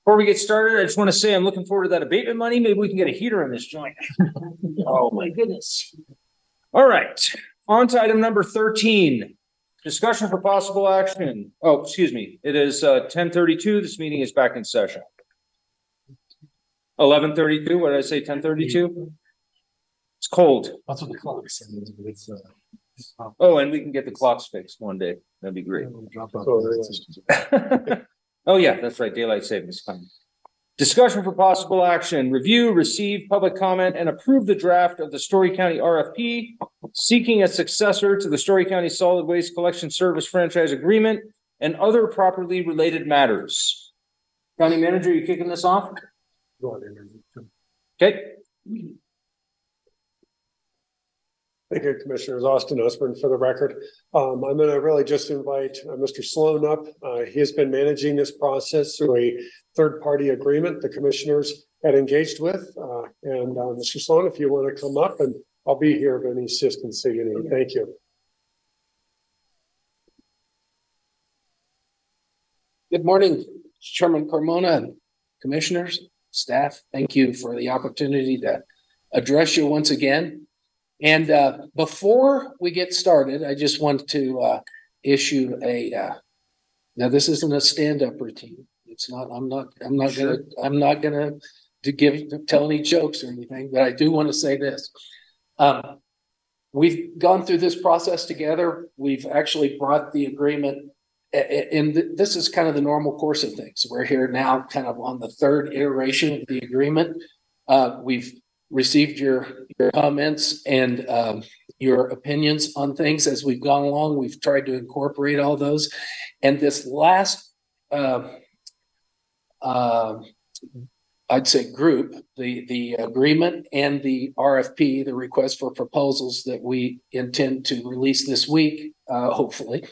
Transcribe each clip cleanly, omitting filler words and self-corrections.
Before we get started, I just want to say I'm looking forward to that abatement money. Maybe we can get a heater in this joint. Oh my goodness. All right, on to item number 13. Discussion for possible action. Oh, excuse me. It is 10:32. This meeting is back in session. 11:32. What did I say? 10:32. It's cold. That's what the clock says. Oh, and we can get the clocks fixed one day. That'd be great. Oh yeah, that's right. Daylight savings time. Discussion for possible action. Review, receive public comment, and approve the draft of the Story County RFP seeking a successor to the Story County Solid Waste Collection Service Franchise Agreement and other properly related matters. County Manager, you kicking this off? Okay. Thank you, Commissioners. Austin Osborne for the record. I'm going to really just invite Mr. Sloan up. He has been managing this process through a third-party agreement the Commissioners had engaged with. Mr. Sloan, if you want to come up, and I'll be here if any assistance that you need. Thank you. Good morning, Chairman Carmona and Commissioners, staff. Thank you for the opportunity to address you once again. And before we get started, I just want to issue a. Now, this isn't a stand-up routine. It's not. I'm not gonna tell any jokes or anything. But I do want to say this. We've gone through this process together. We've actually brought the agreement, and this is kind of the normal course of things. We're here now, kind of on the third iteration of the agreement. We've received your comments and your opinions on things as we've gone along. We've tried to incorporate all those. And this last, I'd say group, the agreement and the RFP, the request for proposals that we intend to release this week, hopefully,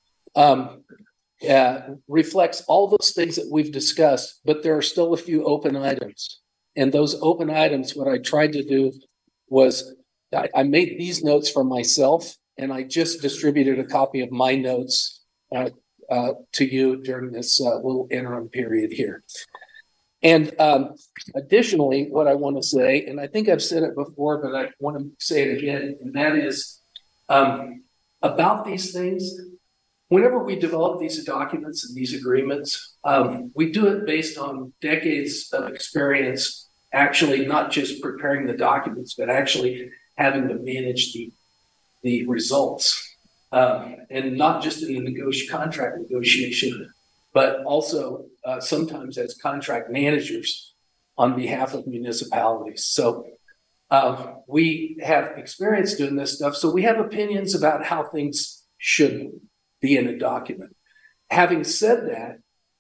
reflects all those things that we've discussed, but there are still a few open items. And those open items, what I tried to do was I made these notes for myself, and I just distributed a copy of my notes to you during this little interim period here. And additionally, what I want to say, and I think I've said it before, but I want to say it again, and that is about these things. Whenever we develop these documents and these agreements, we do it based on decades of experience, actually not just preparing the documents, but actually having to manage the results. And not just in the contract negotiation, but also sometimes as contract managers on behalf of municipalities. So we have experience doing this stuff. So we have opinions about how things should be in a document. Having said that,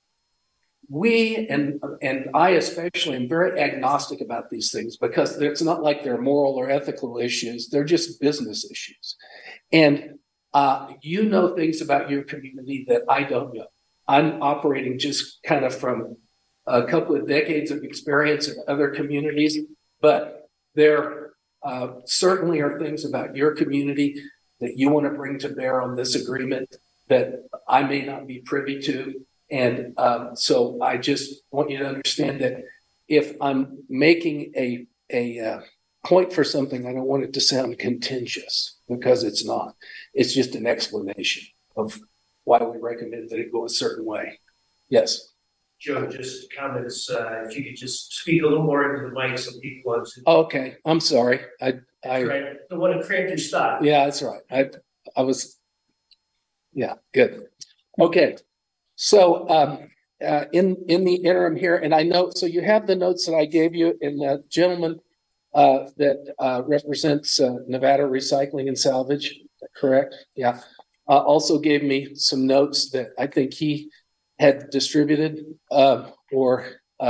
we and I especially am very agnostic about these things because it's not like they're moral or ethical issues. They're just business issues. And you know things about your community that I don't know. I'm operating just kind of from a couple of decades of experience in other communities, but there certainly are things about your community that you want to bring to bear on this agreement that I may not be privy to. And so I just want you to understand that if I'm making a point for something, I don't want it to sound contentious because it's not. It's just an explanation of why we recommend that it go a certain way. Yes. Joe, just comments. If you could just speak a little more into the mic so people understand. Okay, I'm sorry. I don't want to cramp your style. Yeah, that's right. I was. Yeah, good. Okay. So in the interim here, and I know, so you have the notes that I gave you, and the gentleman that represents Nevada Recycling and Salvage, correct? Yeah. Also gave me some notes that I think he had distributed, or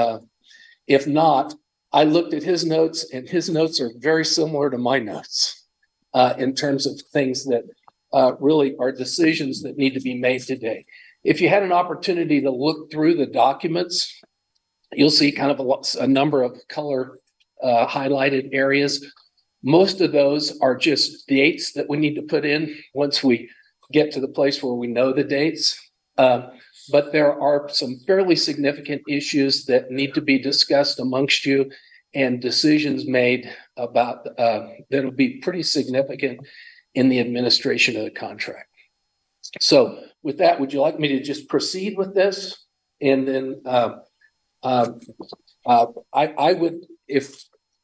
if not, I looked at his notes, and his notes are very similar to my notes in terms of things that really are decisions that need to be made today. If you had an opportunity to look through the documents, you'll see kind of a number of color highlighted areas. Most of those are just dates that we need to put in once we get to the place where we know the dates. but there are some fairly significant issues that need to be discussed amongst you and decisions made about that'll be pretty significant in the administration of the contract. So with that, would you like me to just proceed with this? And then I would, if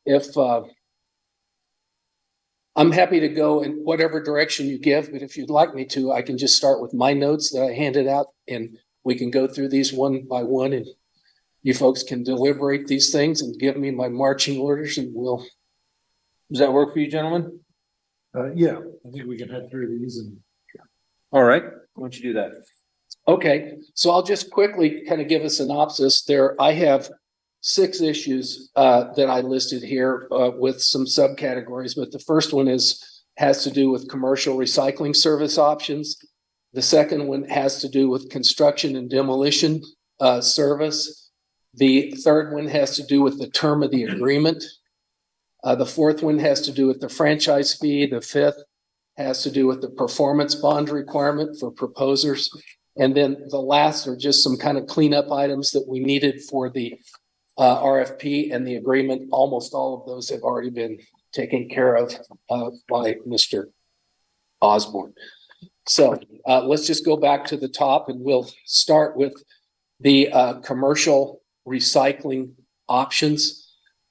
I'm happy to go in whatever direction you give, but if you'd like me to, I can just start with my notes that I handed out and we can go through these one by one and you folks can deliberate these things and give me my marching orders and we'll. Does that work for you, gentlemen? Yeah, I think we can head through these and. All right. Why don't you do that? Okay, so I'll just quickly kind of give a synopsis there. I have 6 issues that I listed here with some subcategories, but the first one has to do with commercial recycling service options. The second one has to do with construction and demolition service. The third one has to do with the term of the agreement. The fourth one has to do with the franchise fee. The fifth has to do with the performance bond requirement for proposers. And then the last are just some kind of cleanup items that we needed for the RFP and the agreement. Almost all of those have already been taken care of by Mr. Osborne. So let's just go back to the top and we'll start with the commercial recycling options.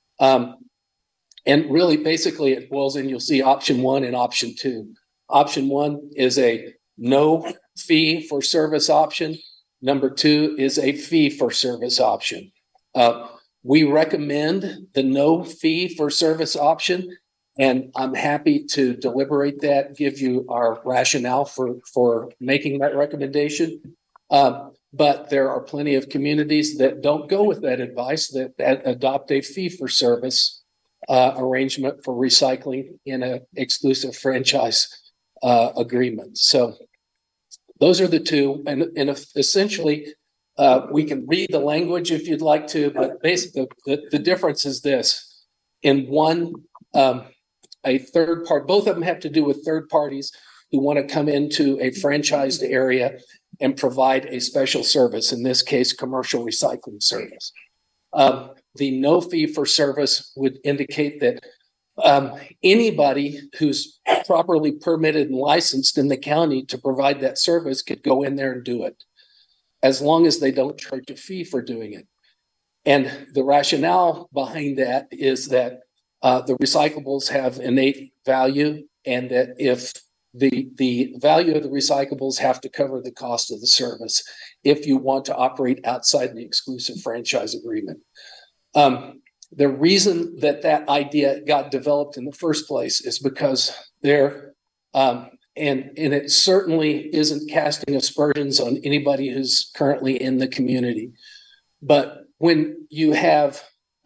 And really, basically, it boils in, you'll see option 1 and option 2. Option 1 is a no fee for service option. Number 2 is a fee for service option. We recommend the no fee for service option, and I'm happy to deliberate that, give you our rationale for making that recommendation. But there are plenty of communities that don't go with that advice, that adopt a fee for service arrangement for recycling in an exclusive franchise agreement. So those are the two, and essentially we can read the language if you'd like to, but basically the difference is this. In one, a third part, both of them have to do with third parties who want to come into a franchised area and provide a special service, in this case, commercial recycling service. The no fee for service would indicate that anybody who's properly permitted and licensed in the county to provide that service could go in there and do it, as long as they don't charge a fee for doing it. And the rationale behind that is that the recyclables have innate value, and that if the value of the recyclables have to cover the cost of the service if you want to operate outside the exclusive franchise agreement. The reason that idea got developed in the first place is because there, and it certainly isn't casting aspersions on anybody who's currently in the community, but when you have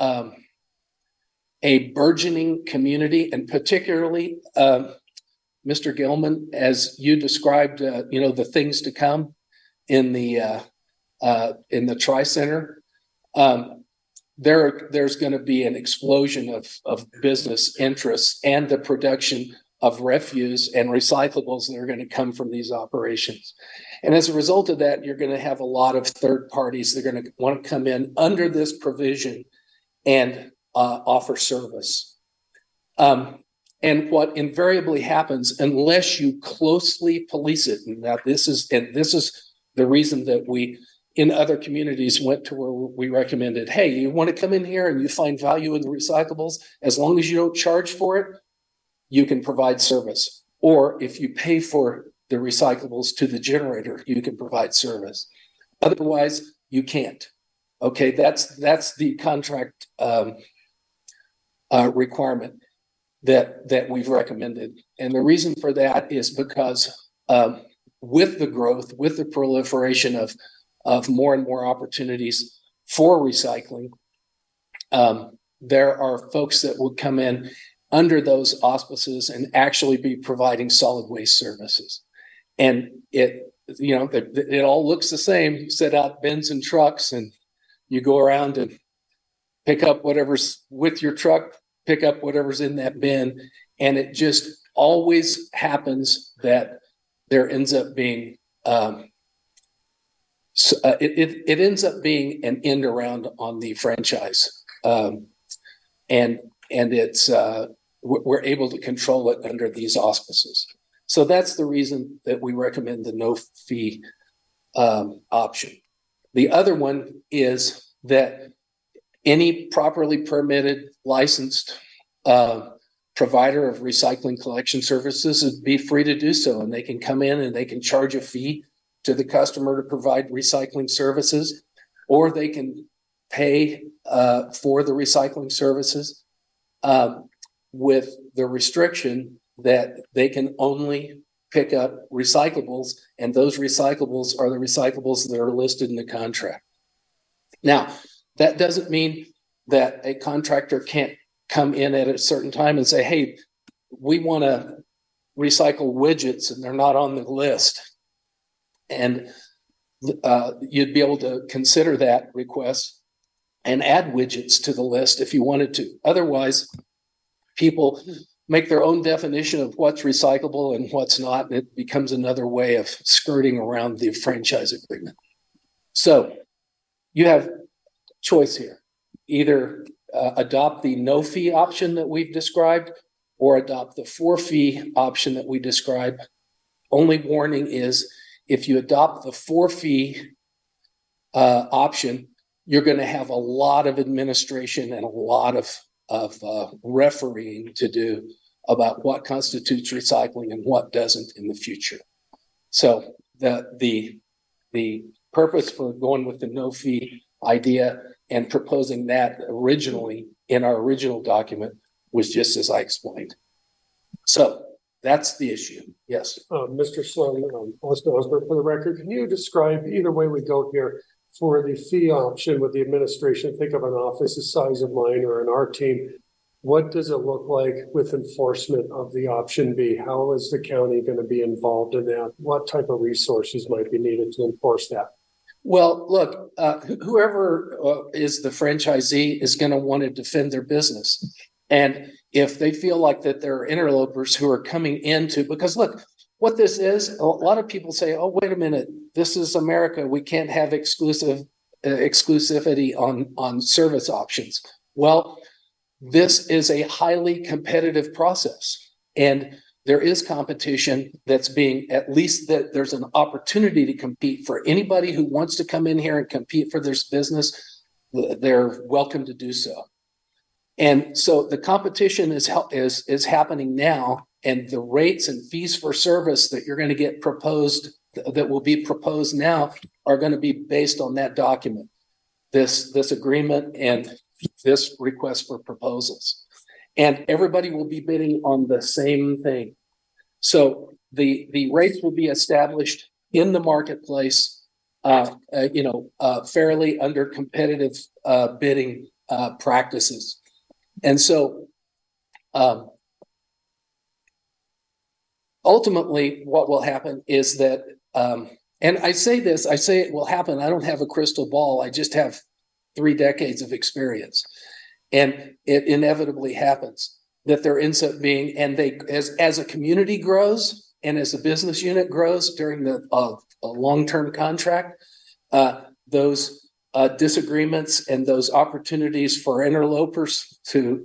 a burgeoning community, and particularly Mr. Gilman, as you described, the things to come in the Tri-Center, there's going to be an explosion of business interests and the production of refuse and recyclables that are going to come from these operations. And as a result of that, you're going to have a lot of third parties that are going to want to come in under this provision and offer service. And what invariably happens, unless you closely police it, and now this is the reason that we in other communities went to where we recommended, hey, you want to come in here and you find value in the recyclables, as long as you don't charge for it, you can provide service. Or if you pay for the recyclables to the generator, you can provide service. Otherwise, you can't. Okay, that's the contract requirement that we've recommended. And the reason for that is because with the growth, with the proliferation of more and more opportunities for recycling, there are folks that would come in under those auspices and actually be providing solid waste services. And it all looks the same. You set out bins and trucks and you go around and pick up whatever's with your truck, pick up whatever's in that bin. And it just always happens that there ends up being So, it ends up being an end around on the franchise. And it's, we're able to control it under these auspices. So that's the reason that we recommend the no fee option. The other one is that any properly permitted, licensed provider of recycling collection services would be free to do so. And they can come in and they can charge a fee to the customer to provide recycling services, or they can pay for the recycling services with the restriction that they can only pick up recyclables, and those recyclables are the recyclables that are listed in the contract. Now, that doesn't mean that a contractor can't come in at a certain time and say, hey, we want to recycle widgets and they're not on the list. And you'd be able to consider that request and add widgets to the list if you wanted to. Otherwise, people make their own definition of what's recyclable and what's not, and it becomes another way of skirting around the franchise agreement. So you have choice here. Either adopt the no fee option that we've described or adopt the for fee option that we described. Only warning is if you adopt the for fee option, you're going to have a lot of administration and a lot of refereeing to do about what constitutes recycling and what doesn't in the future. So the purpose for going with the no fee idea and proposing that originally in our original document was just as I explained. So that's the issue. Yes. Mr. Sloan, Austin Osborne, for the record, can you describe either way we go here for the fee option with the administration? Think of an office the size of mine or in our team. What does it look like with enforcement of the option B? How is the county going to be involved in that? What type of resources might be needed to enforce that? Well, look, whoever is the franchisee is going to want to defend their business. And if they feel like that there are interlopers who are coming into, because look, what this is, a lot of people say, oh, wait a minute, this is America. We can't have exclusivity on service options. Well, this is a highly competitive process. And there is competition that's being, at least that there's an opportunity to compete for anybody who wants to come in here and compete for their business. They're welcome to do so. And so the competition is happening now, and the rates and fees for service that you're going to get proposed, that will be proposed now, are going to be based on that document, this agreement and this request for proposals. And everybody will be bidding on the same thing. So the rates will be established in the marketplace, fairly under competitive bidding practices. And so ultimately what will happen is that, and I say it will happen. I don't have a crystal ball. I just have 3 decades of experience. And it inevitably happens that there ends up being, and they, as a community grows and as a business unit grows during the long-term contract, those disagreements and those opportunities for interlopers to,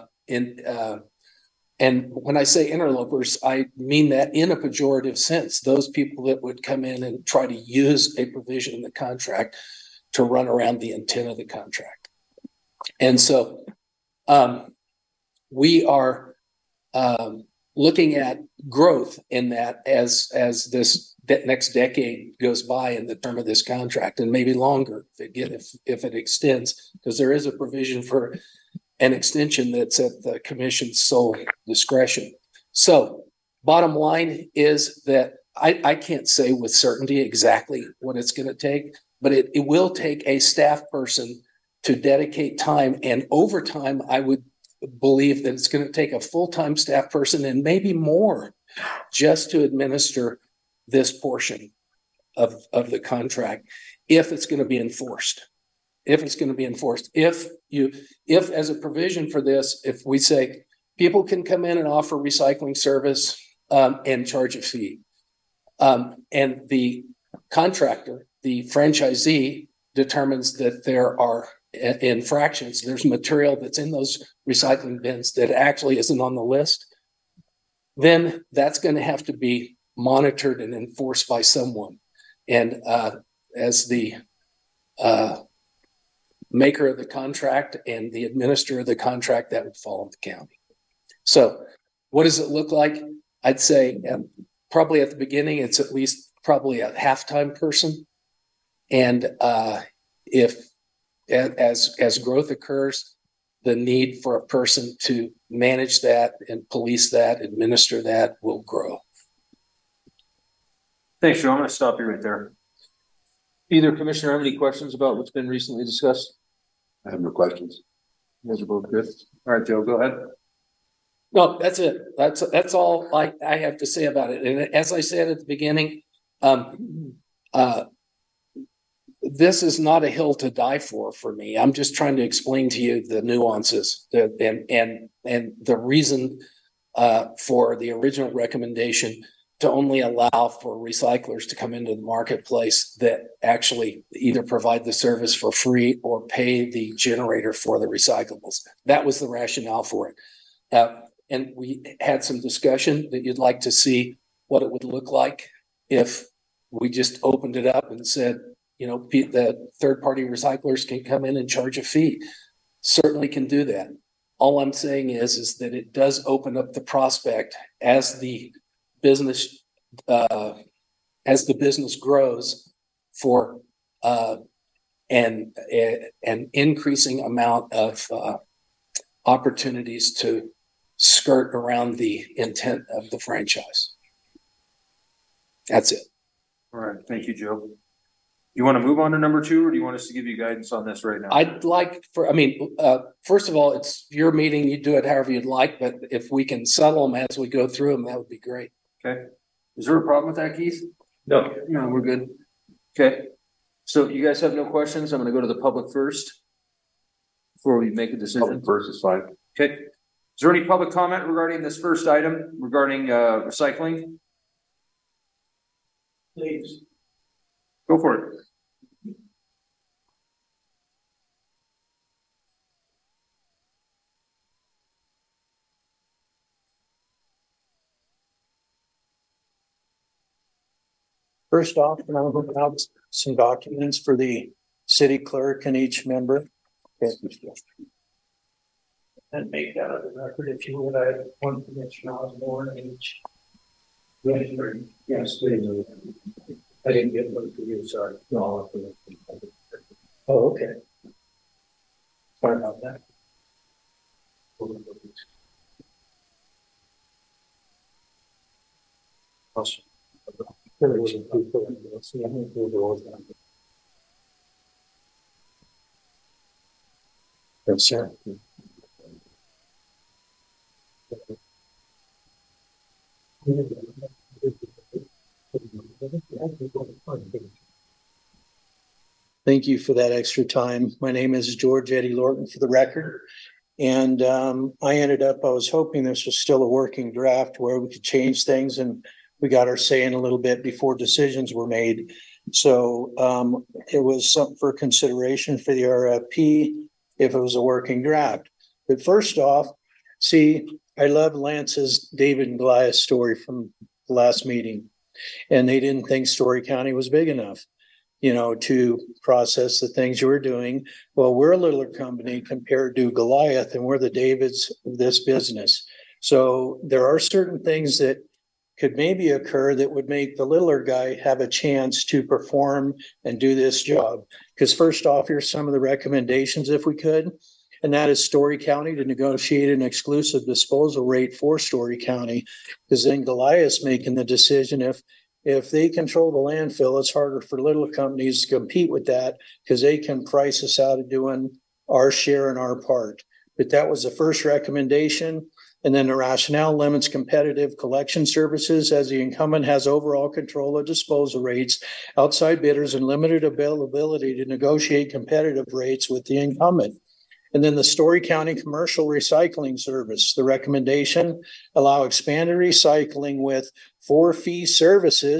and when I say interlopers, I mean that in a pejorative sense, those people that would come in and try to use a provision in the contract to run around the intent of the contract. And so we are looking at growth in that as this next decade goes by in the term of this contract, and maybe longer if it extends, because there is a provision for an extension that's at the commission's sole discretion. So bottom line is that I can't say with certainty exactly what it's going to take, but it will take a staff person to dedicate time, and over time, I would believe that it's going to take a full-time staff person and maybe more just to administer this portion of the contract, if it's going to be enforced. If as a provision for this, if we say people can come in and offer recycling service and charge a fee, and the contractor, the franchisee determines that there are infractions, there's material that's in those recycling bins that actually isn't on the list, then that's going to have to be monitored and enforced by someone. And as the maker of the contract and the administrator of the contract, that would fall on the county. So what does it look like? I'd say probably at the beginning, it's at least probably a half-time person. And if as growth occurs, the need for a person to manage that and police that, administer that will grow. Thanks, Joe. I'm going to stop you right there. Either commissioner have any questions about what's been recently discussed? I have no questions. You guys are both good. All right, Joe, go ahead. No, that's it. That's all I have to say about it. And as I said at the beginning, this is not a hill to die for me. I'm just trying to explain to you the nuances and the reason for the original recommendation to only allow for recyclers to come into the marketplace that actually either provide the service for free or pay the generator for the recyclables. That was the rationale for it. And we had some discussion that you'd like to see what it would look like if we just opened it up and said, you know, the third-party recyclers can come in and charge a fee. Certainly can do that. All I'm saying is that it does open up the prospect as the business grows for an increasing amount of opportunities to skirt around the intent of the franchise. That's it. All right. Thank you, Joe. You want to move on to number 2, or do you want us to give you guidance on this right now? I'd like first of all, it's your meeting. You do it however you'd like, but if we can settle them as we go through them, that would be great. Okay. Is there a problem with that, Keith? No. No, we're good. Okay. So you guys have no questions? I'm going to go to the public first before we make a decision. Public first is fine. Okay. Is there any public comment regarding this first item regarding recycling? Please. Go for it. First off, I'm going to put out some documents for the city clerk and each member. And make that a record if you would. I had one Commissioner Osborne each. Yes, please. I didn't get one for you, sorry. No, oh, okay. Sorry about that. Awesome. Yes, sir. Thank you for that extra time. My name is George Eddie Lorton for the record. And I was hoping this was still a working draft where we could change things and we got our say in a little bit before decisions were made. So it was something for consideration for the RFP if it was a working draft. But first off, see, I love Lance's David and Goliath story from the last meeting. And they didn't think Story County was big enough, you know, to process the things you were doing. Well, we're a littler company compared to Goliath, and we're the Davids of this business. So there are certain things that could maybe occur that would make the littler guy have a chance to perform and do this job. Because first off, here's some of the recommendations if we could. And that is Story County to negotiate an exclusive disposal rate for Story County. Because then Goliath's making the decision if they control the landfill, it's harder for little companies to compete with that because they can price us out of doing our share and our part. But that was the first recommendation. And then the rationale limits competitive collection services as the incumbent has overall control of disposal rates, outside bidders, and limited availability to negotiate competitive rates with the incumbent. And then the Story County Commercial Recycling Service, the recommendation, allow expanded recycling with 4 fee services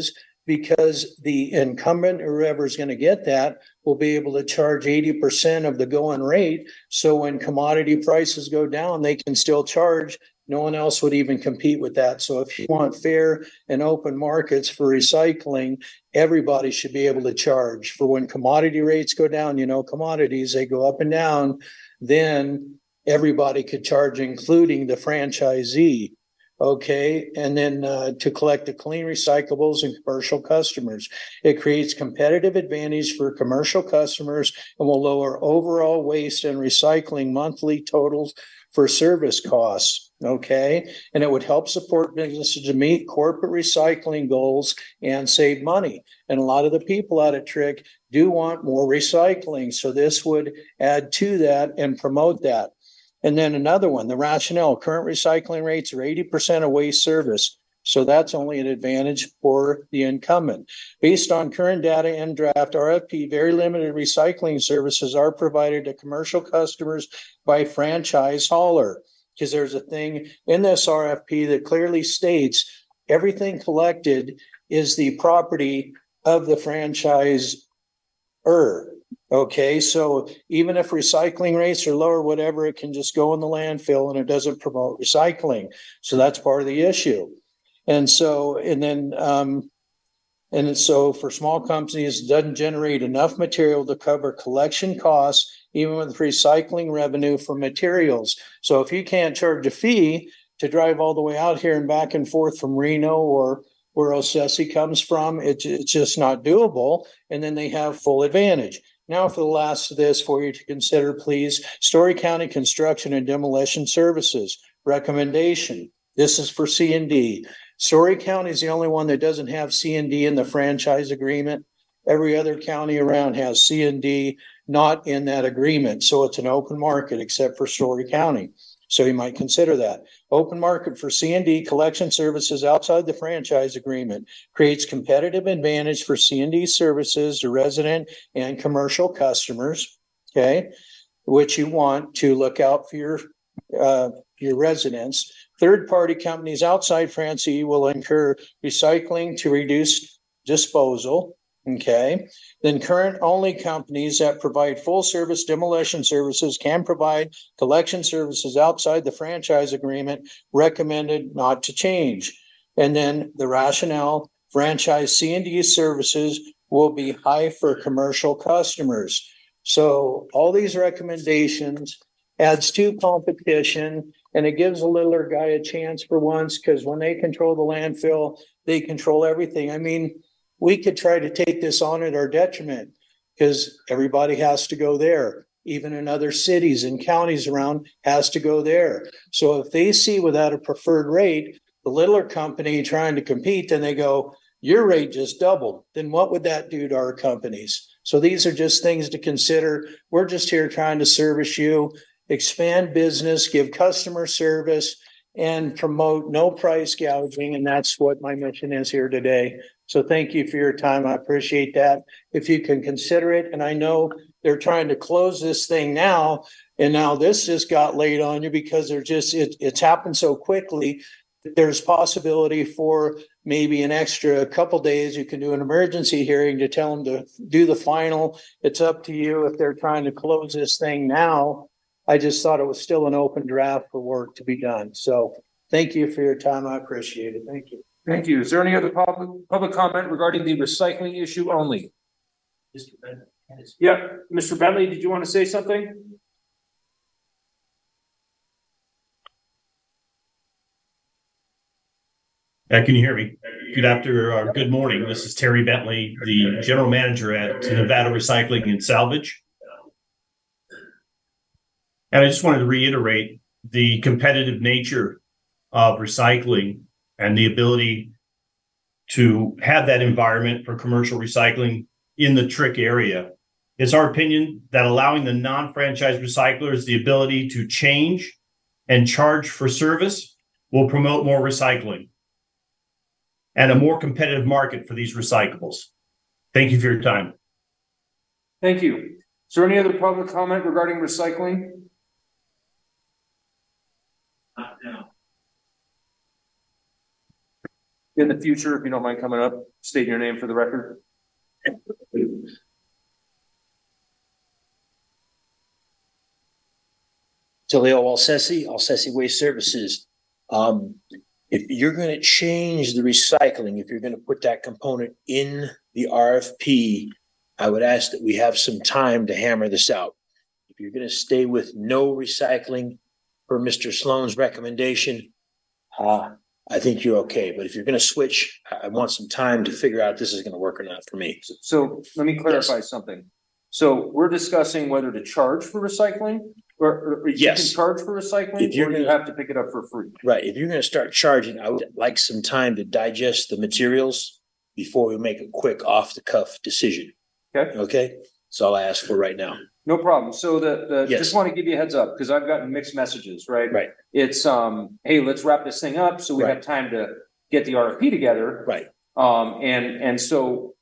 because the incumbent or whoever's going to get that will be able to charge 80% of the going rate. So when commodity prices go down, they can still charge. No one else would even compete with that. So if you want fair and open markets for recycling, everybody should be able to charge. For when commodity rates go down, commodities, they go up and down, then everybody could charge, including the franchisee. Okay, and then to collect the clean recyclables and commercial customers. It creates competitive advantage for commercial customers and will lower overall waste and recycling monthly totals for service costs. Okay, and it would help support businesses to meet corporate recycling goals and save money. And a lot of the people out at Trick do want more recycling. So this would add to that and promote that. And then another one, the rationale, current recycling rates are 80% of waste service. So that's only an advantage for the incumbent. Based on current data and draft RFP, very limited recycling services are provided to commercial customers by franchise hauler. Because there's a thing in this RFP that clearly states everything collected is the property of the franchisor. Okay, so even if recycling rates are lower, whatever, it can just go in the landfill and it doesn't promote recycling. So that's part of the issue. And so for small companies, it doesn't generate enough material to cover collection costs, even with recycling revenue for materials. So if you can't charge a fee to drive all the way out here and back and forth from Reno or where Osesi comes from, it's just not doable. And then they have full advantage. Now for the last of this for you to consider, please, Story County Construction and Demolition Services recommendation. This is for C&D. Story County is the only one that doesn't have C&D in the franchise agreement. Every other county around has C&D not in that agreement. So it's an open market except for Story County. So you might consider that. Open market for C&D collection services outside the franchise agreement creates competitive advantage for C&D services to resident and commercial customers, okay, which you want to look out for your residents. Third-party companies outside franchisee will incur recycling to reduce disposal. Okay, then current only companies that provide full service demolition services can provide collection services outside the franchise agreement, recommended not to change. And then the rationale, franchise C&D services will be high for commercial customers. So all these recommendations adds to competition, and it gives a littler guy a chance for once, because when they control the landfill, they control everything. I mean, we could try to take this on at our detriment because everybody has to go there. Even in other cities and counties around has to go there. So if they see without a preferred rate, the littler company trying to compete, then they go, your rate just doubled. Then what would that do to our companies? So these are just things to consider. We're just here trying to service you, expand business, give customer service, and promote no price gouging. And that's what my mission is here today. So thank you for your time. I appreciate that. If you can consider it, and I know they're trying to close this thing now, and now this just got laid on you because it's happened so quickly. There's possibility for maybe an extra couple days. You can do an emergency hearing to tell them to do the final. It's up to you if they're trying to close this thing now. I just thought it was still an open draft for work to be done. So thank you for your time. I appreciate it. Thank you. Thank you. Is there any other public comment regarding the recycling issue only? Mr. Bennett. Yeah, Mr. Bentley, did you want to say something? Can you hear me? Good morning. This is Terry Bentley, the general manager at Nevada Recycling and Salvage. And I just wanted to reiterate the competitive nature of recycling and the ability to have that environment for commercial recycling in the Trick area. It's our opinion that allowing the non-franchise recyclers the ability to change and charge for service will promote more recycling and a more competitive market for these recyclables. Thank you for your time. Thank you. Is there any other public comment regarding recycling? Not now. In the future, if you don't mind coming up, state your name for the record. Leo Alcessi Waste Services. If you're gonna change the recycling, if you're gonna put that component in the RFP, I would ask that we have some time to hammer this out. If you're gonna stay with no recycling per Mr. Sloan's recommendation, I think you're okay. But if you're gonna switch, I want some time to figure out if this is gonna work or not for me. So let me clarify something. So we're discussing whether to charge for recycling or you can Yes. charge for recycling, If you're or you gonna- have to pick it up for free. Right, if you're gonna start charging, I would like some time to digest the materials before we make a quick off-the-cuff decision. Okay. Okay, that's all I ask for right now. No problem. So Yes. just want to give you a heads up because I've gotten mixed messages, right? Right. It's, hey, let's wrap this thing up so we have Right. time to get the RFP together. Right, And so,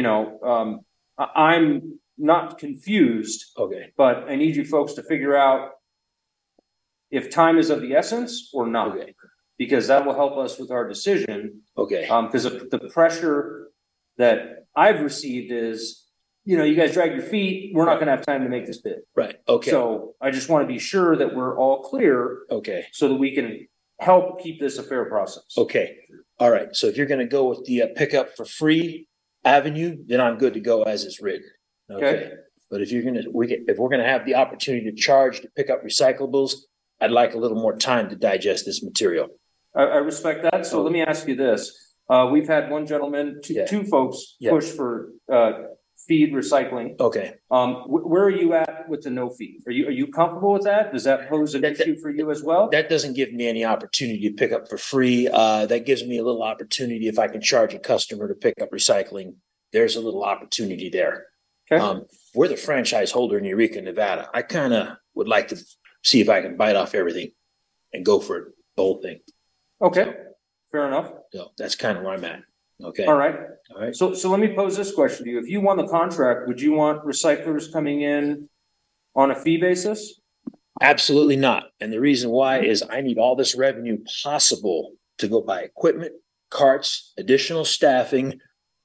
I'm not confused, okay, but I need you folks to figure out if time is of the essence or not, okay, because that will help us with our decision. okay, Because the pressure that I've received is, you guys drag your feet, we're not gonna have time to make this bid. right, okay, So I just want to be sure that we're all clear okay, so that we can help keep this a fair process. okay. All right, so if you're gonna go with the pickup for free avenue, then I'm good to go as it's written. Okay. But if if we're gonna have the opportunity to charge to pick up recyclables, I'd like a little more time to digest this material. I respect that. So let me ask you this. We've had one gentleman, Yeah. two folks Yeah. push for feed recycling. Okay, Where are you at with the no fee? Are you comfortable with that? Does that pose an issue for you as well? that doesn't give me any opportunity to pick up for free. That gives me a little opportunity if I can charge a customer to pick up recycling. There's a little opportunity there. Okay. We're the franchise holder in Eureka, Nevada. I kind of would like to see if I can bite off everything and go for the whole thing. Okay. Fair enough. So that's kind of where I'm at. Okay. All right. All right. So let me pose this question to you. If you won the contract, would you want recyclers coming in on a fee basis? Absolutely not. And the reason why is I need all this revenue possible to go buy equipment, carts, additional staffing.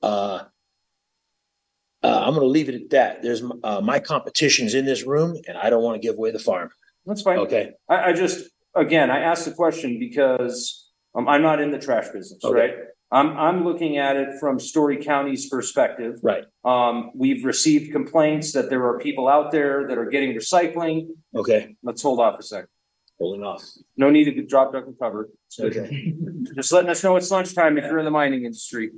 I'm going to leave it at that. There's my competition's in this room, and I don't want to give away the farm. That's fine. Okay. I asked the question because I'm not in the trash business, Okay. right? I'm looking at it from Story County's perspective. Right. We've received complaints that there are people out there that are getting recycling. Okay. Let's hold off a second. Holding off. No need to drop, duck, and cover. Okay. Just letting us know it's lunchtime if you're in the mining industry.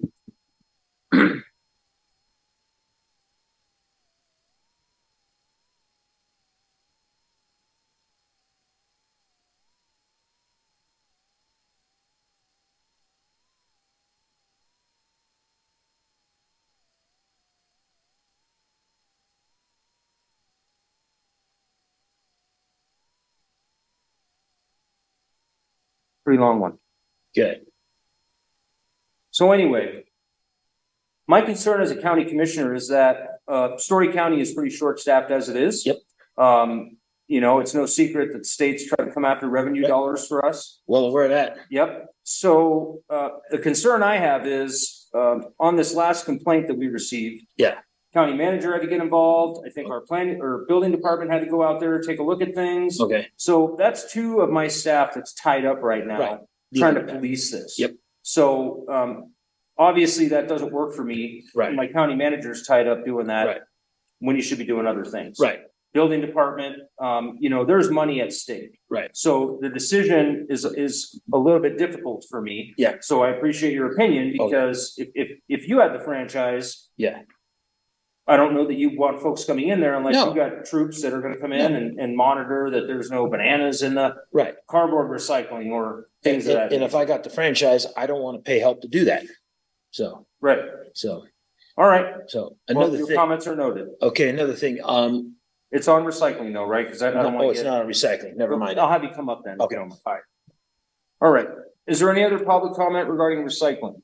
Pretty long one. Good. So anyway, my concern as a county commissioner is that Story County is pretty short-staffed as it is. Yep. It's no secret that states try to come after revenue Right. dollars for us. Well aware of that. Yep. So the concern I have is on this last complaint that we received. Yeah. County manager had to get involved. I think our planning or building department had to go out there, take a look at things. Okay. So that's two of my staff that's tied up right now, Right. trying to police this. Yep. So obviously that doesn't work for me. Right. My county manager's tied up doing that. Right. When you should be doing other things. Right. Building department, there's money at stake. Right. So the decision is a little bit difficult for me. Yeah. So I appreciate your opinion because if you had the franchise. Yeah. I don't know that you want folks coming in there unless No. you got troops that are gonna come in and monitor that there's no bananas in the Right. cardboard recycling or And, things of that. and if I got the franchise, I don't want to pay help to do that. So, Right, so all right. Well, Well, your thing. comments are noted. Okay, another thing. It's on recycling though, right? Cause I don't Oh, want it's to get. not on recycling. Never mind. I'll have you come up then. Okay. All right. All right. Is there any other public comment regarding recycling?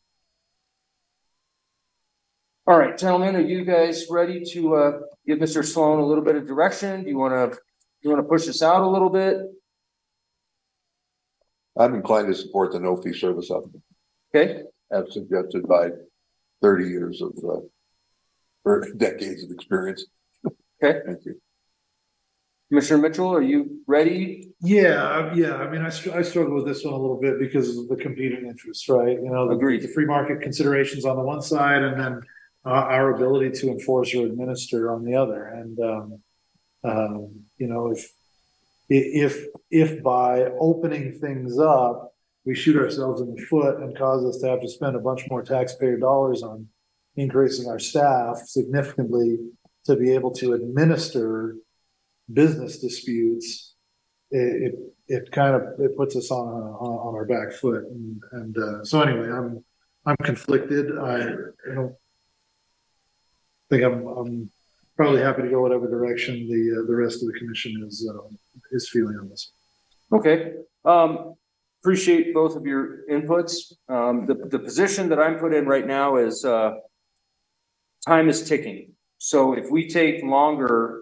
All right, gentlemen, are you guys ready to give Mr. Sloan a little bit of direction? Do you want to push this out a little bit? I'm inclined to support the no fee service up. Okay, as suggested by 30 years of, or decades of experience. Okay. Thank you. Commissioner Mitchell, are you ready? Yeah, I mean, I struggle with this one a little bit because of the competing interests, right? You know, Agreed. the free market considerations on the one side, and then our ability to enforce or administer on the other. And you know, if by opening things up, we shoot ourselves in the foot and cause us to have to spend a bunch more taxpayer dollars on increasing our staff significantly to be able to administer business disputes, it kind of puts us on our back foot, and so anyway, I'm conflicted. I don't think I'm probably happy to go whatever direction the rest of the commission is feeling on this. Okay. Appreciate both of your inputs. The position that I'm put in right now is time is ticking. So if we take longer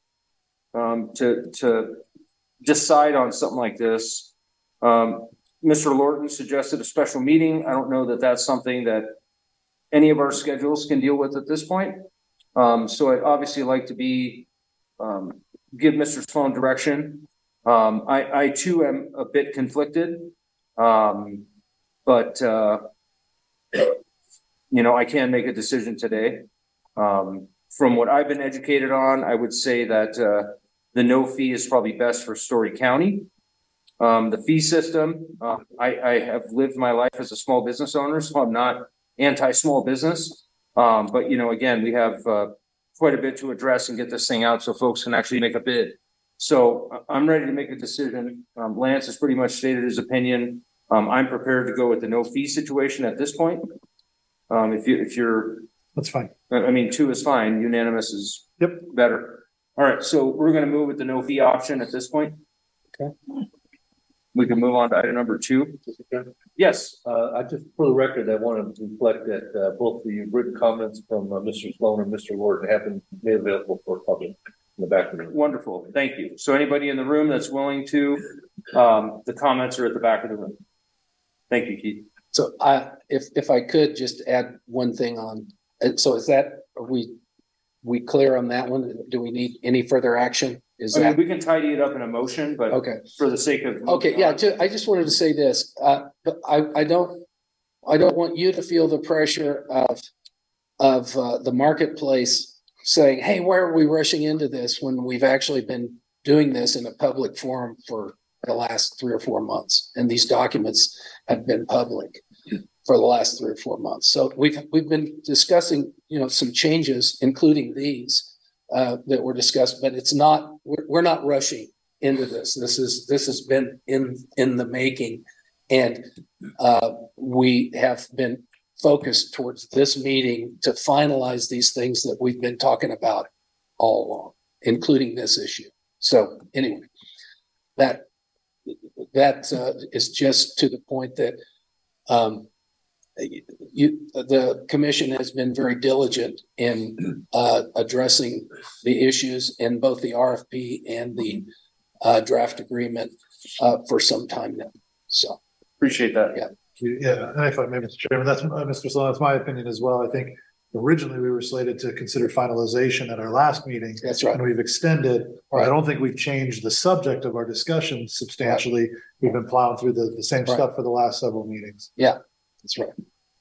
to decide on something like this, Mr. Lorton suggested a special meeting. I don't know that that's something that any of our schedules can deal with at this point. So I'd obviously like to give Mr. Sloan direction. I too am a bit conflicted, but you know, I can make a decision today. From what I've been educated on, I would say that the no fee is probably best for Story County. The fee system, I have lived my life as a small business owner, so I'm not anti-small business. But, you know, again, we have quite a bit to address and get this thing out so folks can actually make a bid. So I'm ready to make a decision. Lance has pretty much stated his opinion. I'm prepared to go with the no fee situation at this point. If you're, That's fine. I mean, 2 is fine. Unanimous is better. All right. So we're going to move with the no fee option at this point. Okay. We can move on to item number 2. Yes. I just, for the record, I want to reflect that both the written comments from Mr. Sloan and Mr. Lord have been made available for public in the back of the room. Wonderful. Thank you. So anybody in the room that's willing to, the comments are at the back of the room. Thank you, Keith. So if I could just add one thing on, so is that, are we clear on that one? Do we need any further action? Is that? We can tidy it up in a motion, but Okay. for the sake of. Okay. Yeah. I just wanted to say this, but I don't want you to feel the pressure of the marketplace saying, hey, why are we rushing into this when we've actually been doing this in a public forum for the last 3 or 4 months, and these documents have been public for the last 3 or 4 months. So we've been discussing, you know, some changes, including these that were discussed, but it's not, we're not rushing into this. This has been in the making, and we have been focused towards this meeting to finalize these things that we've been talking about all along, including this issue. So anyway, that is just to the point that the commission has been very diligent in addressing the issues in both the RFP and the draft agreement for some time now. So Appreciate that. Yeah. Yeah, and if I may, Mr. Chairman, that's Mr. Sloan, that's my opinion as well. I think originally we were slated to consider finalization at our last meeting. That's right. And we've extended, I don't think we've changed the subject of our discussion substantially. Right. We've been plowing through the same stuff for the last several meetings. Yeah, that's right.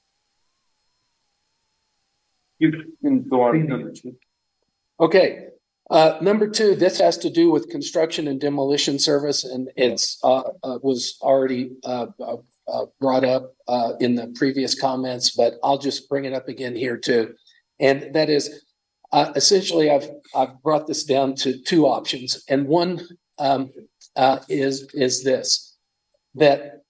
You can go on to number 2. Okay. Number 2, this has to do with construction and demolition service, and it's was already brought up in the previous comments, but I'll just bring it up again here too. And that is essentially I've brought this down to 2 options, and one is this, that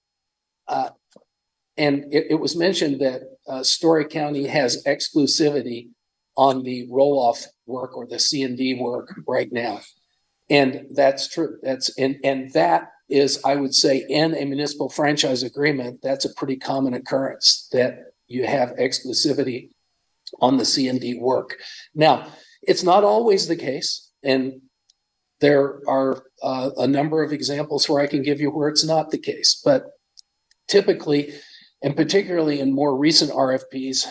and it was mentioned that Story County has exclusivity on the roll-off work or the C&D work right now. And that's true. And that is, I would say, in a municipal franchise agreement, that's a pretty common occurrence that you have exclusivity on the C&D work. Now, it's not always the case. And there are a number of examples where I can give you where it's not the case. But typically, And particularly in more recent RFPs,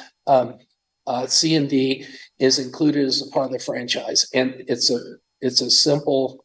C&D is included as a part of the franchise. And it's a simple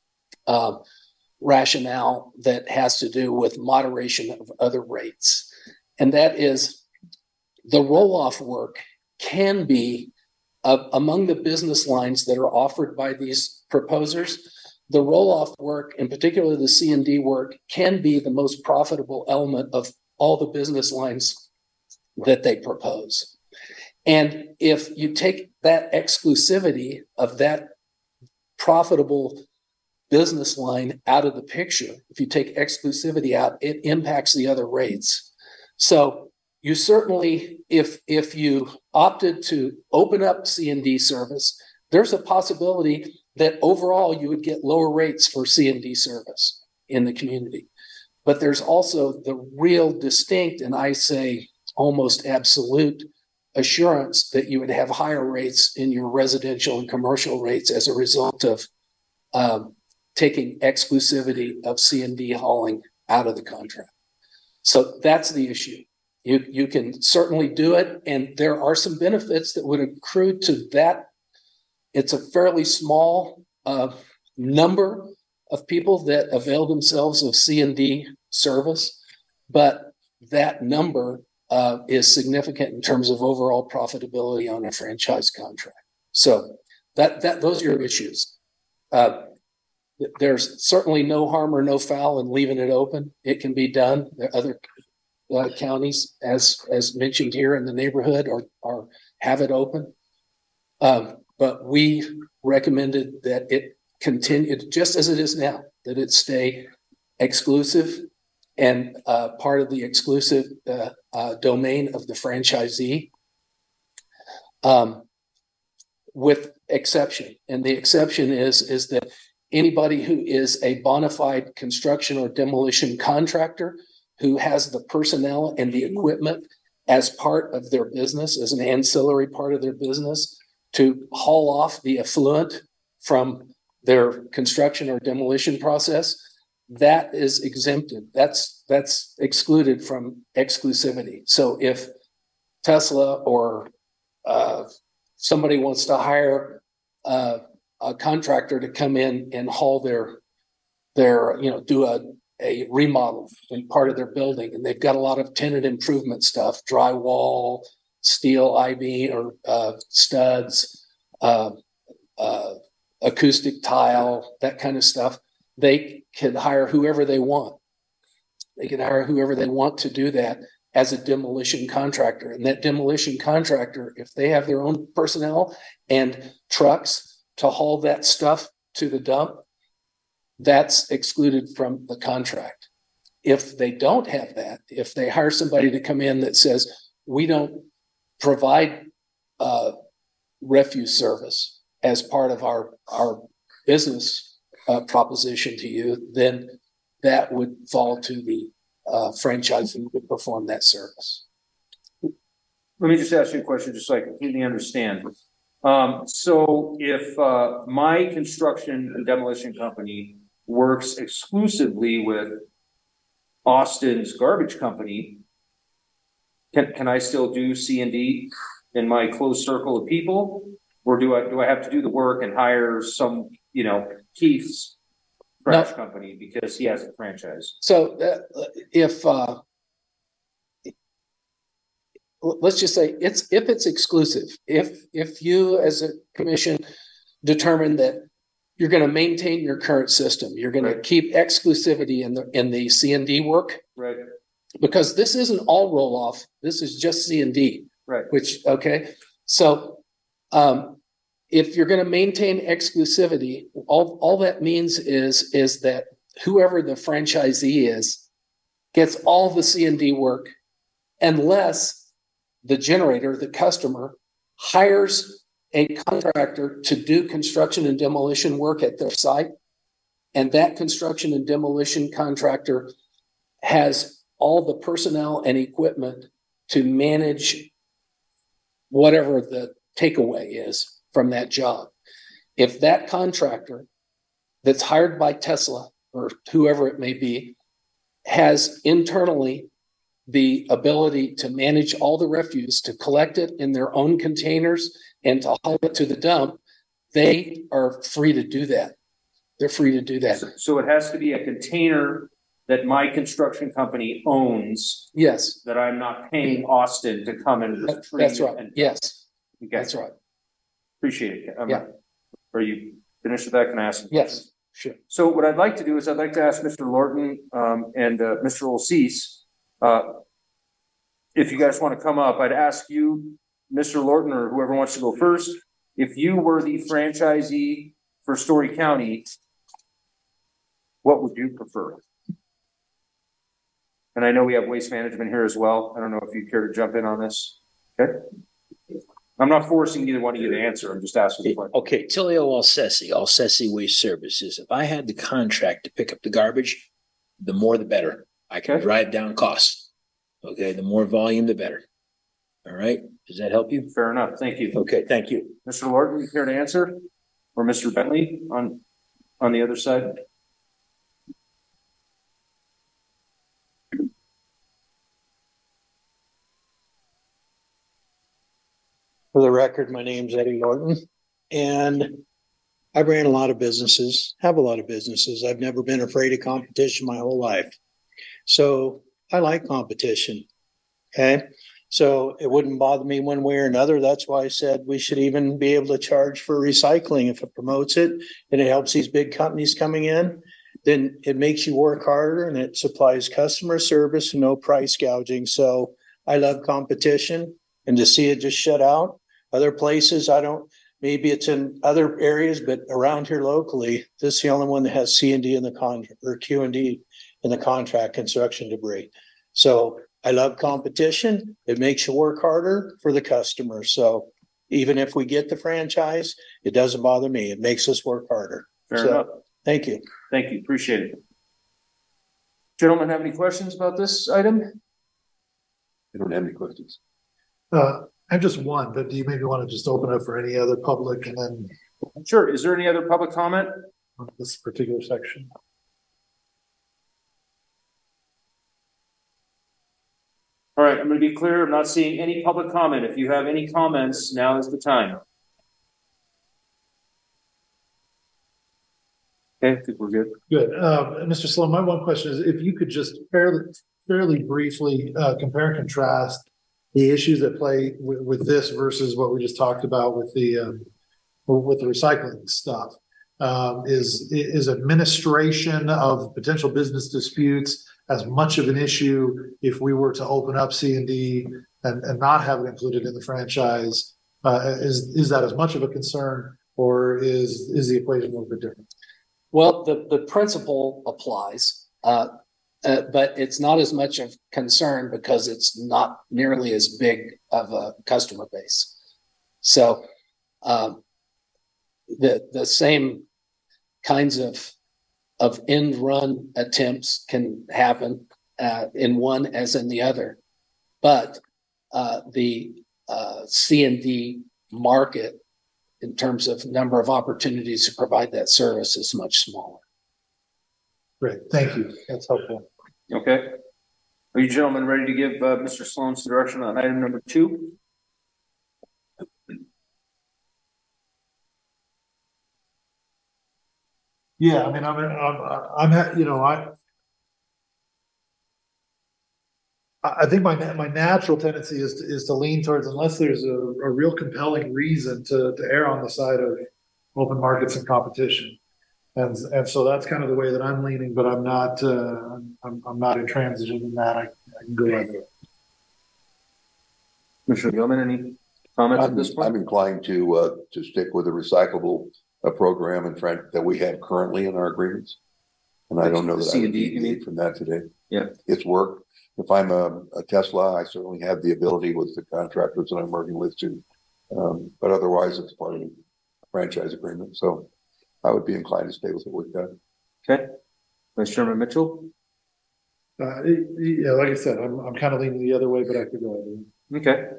rationale that has to do with moderation of other rates. And that is the roll-off work can be among the business lines that are offered by these proposers. The roll-off work, in particular the C&D work, can be the most profitable element of all the business lines that they propose. And if you take that exclusivity of that profitable business line out of the picture, if you take exclusivity out, it impacts the other rates. So you certainly, if you opted to open up C&D service, there's a possibility that overall you would get lower rates for C&D service in the community. But there's also the real distinct, and I say almost absolute, assurance that you would have higher rates in your residential and commercial rates as a result of taking exclusivity of C&D hauling out of the contract. So that's the issue. You can certainly do it, and there are some benefits that would accrue to that. It's a fairly small number of people that avail themselves of C&D service, but that number is significant in terms of overall profitability on a franchise contract. So those are your issues. There's certainly no harm or no foul in leaving it open. It can be done. There are other counties, as mentioned here in the neighborhood, or have it open. But we recommended that it continue just as it is now, that it stay exclusive and part of the exclusive domain of the franchisee, with exception. And the exception is that anybody who is a bona fide construction or demolition contractor who has the personnel and the equipment as part of their business, as an ancillary part of their business, to haul off the effluent from their construction or demolition process, that is exempted. That's excluded from exclusivity. So if Tesla or somebody wants to hire a contractor to come in and haul their do a remodel in part of their building, and they've got a lot of tenant improvement stuff, drywall, steel I-beam or studs, acoustic tile, that kind of stuff, they can hire whoever they want. They can hire whoever they want to do that as a demolition contractor. And that demolition contractor, if they have their own personnel and trucks to haul that stuff to the dump, that's excluded from the contract. If they don't have that, if they hire somebody to come in that says, we don't provide refuse service as part of our business proposition to you, then that would fall to the franchisee who would perform that service. Let me just ask you a question, just so I completely understand. So if my construction and demolition company works exclusively with Austin's garbage company, can I still do C&D in my closed circle of people, or do I have to do the work and hire some, Keith's trash company because he has a franchise? So if let's just say if it's exclusive, if you as a commission determine that you're going to maintain your current system, you're going to keep exclusivity in the C&D work, right? Because this isn't all roll off. This is just C&D, right? So if you're going to maintain exclusivity, all that means is that whoever the franchisee is gets all the C&D work, unless the generator, the customer, hires a contractor to do construction and demolition work at their site, and that construction and demolition contractor has all the personnel and equipment to manage whatever the takeaway is from that job. If that contractor that's hired by Tesla or whoever it may be has internally the ability to manage all the refuse, to collect it in their own containers and to haul it to the dump, they are free to do that. They're free to do that. So it has to be a container that my construction company owns, Yes, that I'm not paying Austin to come and retrieve. that's right. and- Yes, Okay, that's right. appreciate it. Yeah. Are you finished with that? Can I ask? Yes, sure. So what I'd like to do is I'd like to ask Mr. Lorton, and, Mr. Olsees, if you guys want to come up, I'd ask you, Mr. Lorton, or whoever wants to go first, if you were the franchisee for Story County, what would you prefer? And I know we have waste management here as well. I don't know if you care to jump in on this. Okay. I'm not forcing either one of you to answer. I'm just asking the question. Okay, Tilio Alcessi Waste Services. If I had the contract to pick up the garbage, the more the better. I can Okay. drive down costs. Okay, the more volume, the better. All right, does that help you? Fair enough. Thank you. Okay, thank you. Mr. Lorton, you care to answer? Or Mr. Bentley on the other side? For the record, my name's Eddie Norton, and I ran a lot of businesses, have a lot of businesses. I've never been afraid of competition my whole life. So I like competition. Okay. So it wouldn't bother me one way or another. That's why I said we should even be able to charge for recycling if it promotes it and it helps these big companies coming in. Then it makes you work harder and it supplies customer service and no price gouging. So I love competition, and to see it just shut out. Other places, I don't, maybe it's in other areas, but around here locally, this is the only one that has C&D in the contract, or Q&D in the contract, construction debris. So I love competition. It makes you work harder for the customer. So even if we get the franchise, it doesn't bother me. It makes us work harder. Fair So, enough. Thank you. Thank you. Appreciate it. Gentlemen, have any questions about this item? I don't have any questions. I have just one, but do you maybe want to just open up for any other public and then Sure. Is there any other public comment? on this particular section? All right, I'm going to be clear. I'm not seeing any public comment. If you have any comments, now is the time. Okay, I think we're good. Good. Mr. Sloan, my one question is if you could just fairly briefly compare and contrast the issues that play with this versus what we just talked about with the recycling stuff. Is administration of potential business disputes as much of an issue if we were to open up C&D and not have it included in the franchise? Is that as much of a concern, or is the equation a little bit different? Well, the principle applies, but it's not as much of concern because it's not nearly as big of a customer base. So the same kinds of end run attempts can happen in one as in the other, but the C&D market in terms of number of opportunities to provide that service is much smaller. Great, thank you. That's helpful. Okay. Are you gentlemen ready to give Mr. Sloan's direction on item number 2? Yeah, I mean, I think my natural tendency is to lean towards, unless there's a real compelling reason to err on the side of open markets and competition. And so that's kind of the way that I'm leaning, but I'm not intransigent in that. I can go either way. Mr. Gilman, any comments at this I'm point? inclined to stick with the recyclable program in front that we have currently in our agreements. And I don't know that I would C&D, you mean? deviate from that today. Yeah. It's work. If I'm a Tesla, I certainly have the ability with the contractors that I'm working with to, but otherwise it's part of the franchise agreement. So I would be inclined to stay with what we've got. Okay. Vice Chairman Mitchell? Yeah, like I said, I'm kind of leaning the other way, but I could go either way. Okay.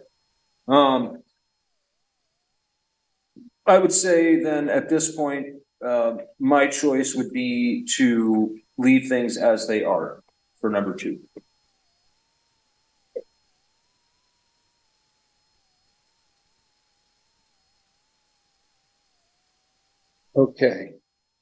I would say then at this point, my choice would be to leave things as they are for number 2. Okay.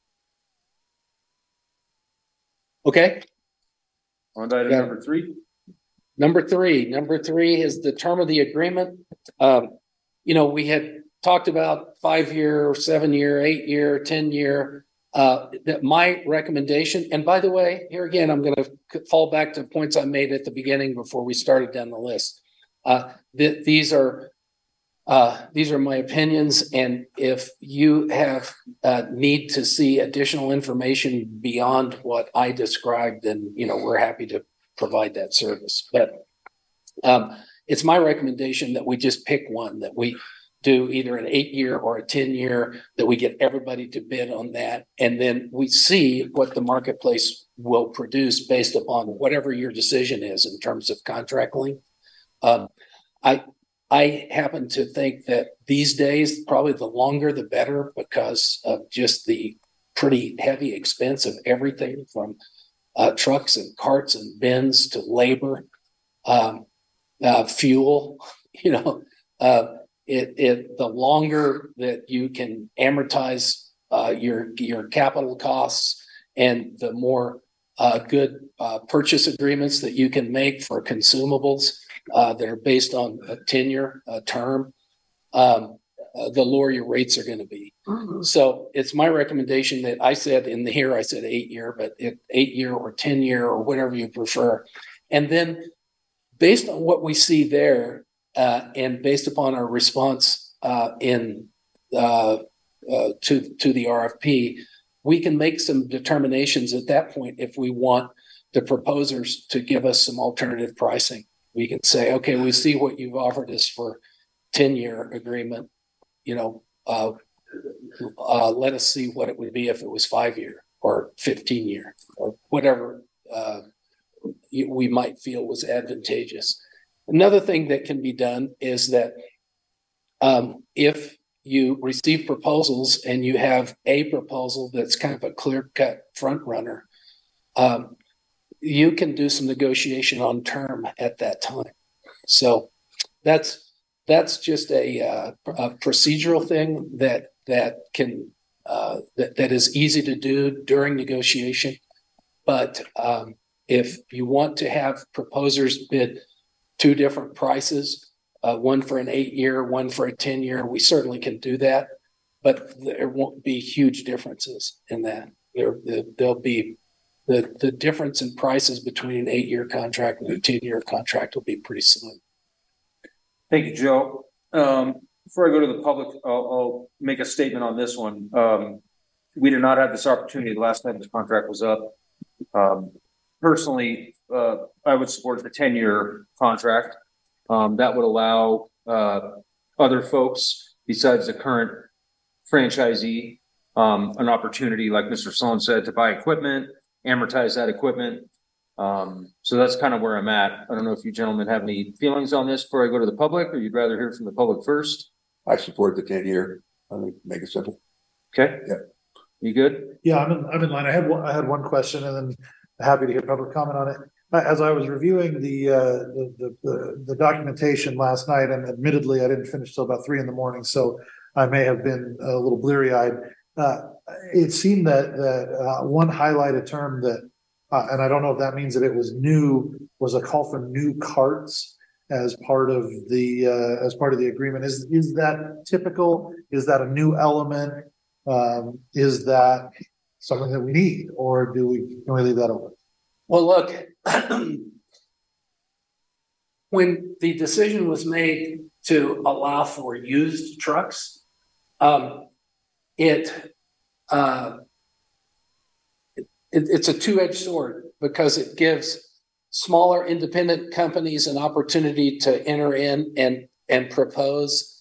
Okay. On to item Yeah. number 3. Number three is the term of the agreement. We had talked about 5-year, 7-year, 8-year, 10-year. That my recommendation, and by the way, here again, I'm going to fall back to points I made at the beginning before we started down the list. These are my opinions, and if you have need to see additional information beyond what I described, then we're happy to provide that service. But it's my recommendation that we just pick one, that we do either an 8-year or a 10-year, that we get everybody to bid on that, and then we see what the marketplace will produce based upon whatever your decision is in terms of contract length. I happen to think that these days, probably the longer the better, because of just the pretty heavy expense of everything from trucks and carts and bins to labor, fuel. The longer that you can amortize your capital costs, and the more good purchase agreements that you can make for consumables that are based on a tenure term, the lower your rates are going to be. So it's my recommendation that I said 8-year, but 8-year or 10-year or whatever you prefer. And then based on what we see there, and based upon our response to the RFP, we can make some determinations at that point if we want the proposers to give us some alternative pricing. We can say, okay, we see what you've offered us for 10-year agreement. Let us see what it would be if it was 5-year or 15-year or whatever we might feel was advantageous. Another thing that can be done is that if you receive proposals and you have a proposal that's kind of a clear-cut front runner, you can do some negotiation on term at that time. So that's just a procedural thing that is easy to do during negotiation. But if you want to have proposers bid 2 different prices, one for an 8-year, one for a 10-year, we certainly can do that, but there won't be huge differences in that. There'll be the difference in prices between an 8-year contract and a 10-year contract will be pretty slim. Thank you, Joe. Before I go to the public, I'll make a statement on this one. We did not have this opportunity the last time this contract was up. Personally, I would support the 10-year contract. That would allow other folks besides the current franchisee an opportunity, like Mr. Sloan said, to buy equipment, amortize that equipment. So that's kind of where I'm at. I don't know if you gentlemen have any feelings on this before I go to the public, or you'd rather hear from the public first. I support the 10-year. I think make it simple. Okay. Yeah. You good? Yeah, I'm in line. I had one question, and then happy to hear public comment on it. As I was reviewing the documentation last night, and admittedly I didn't finish till about 3 a.m, so I may have been a little bleary-eyed. It seemed that one highlighted term that, and I don't know if that means that it was new, was a call for new carts as part of the agreement. Is that typical? Is that a new element? Is that something that we need, or can we leave that open? Well, look, when the decision was made to allow for used trucks, it's a two-edged sword, because it gives smaller independent companies an opportunity to enter in and propose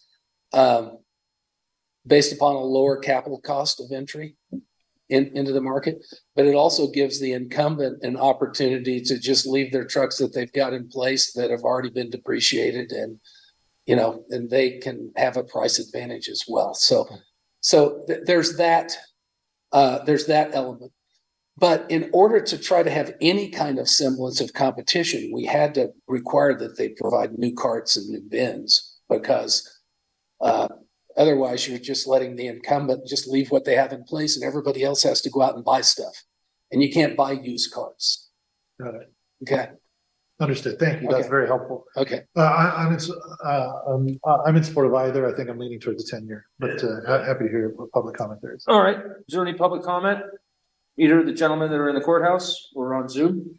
based upon a lower capital cost of entry into the market, but it also gives the incumbent an opportunity to just leave their trucks that they've got in place that have already been depreciated, and they can have a price advantage as well. So there's that element. But in order to try to have any kind of semblance of competition, we had to require that they provide new carts and new bins, because Otherwise, you're just letting the incumbent just leave what they have in place and everybody else has to go out and buy stuff. And you can't buy used cars. Got it. Okay. Understood. Thank you. That's Okay. very helpful. Okay. I'm in support of either. I think I'm leaning towards the 10-year, but happy to hear what public comment there is. All right. Is there any public comment? Either of the gentlemen that are in the courthouse or on Zoom?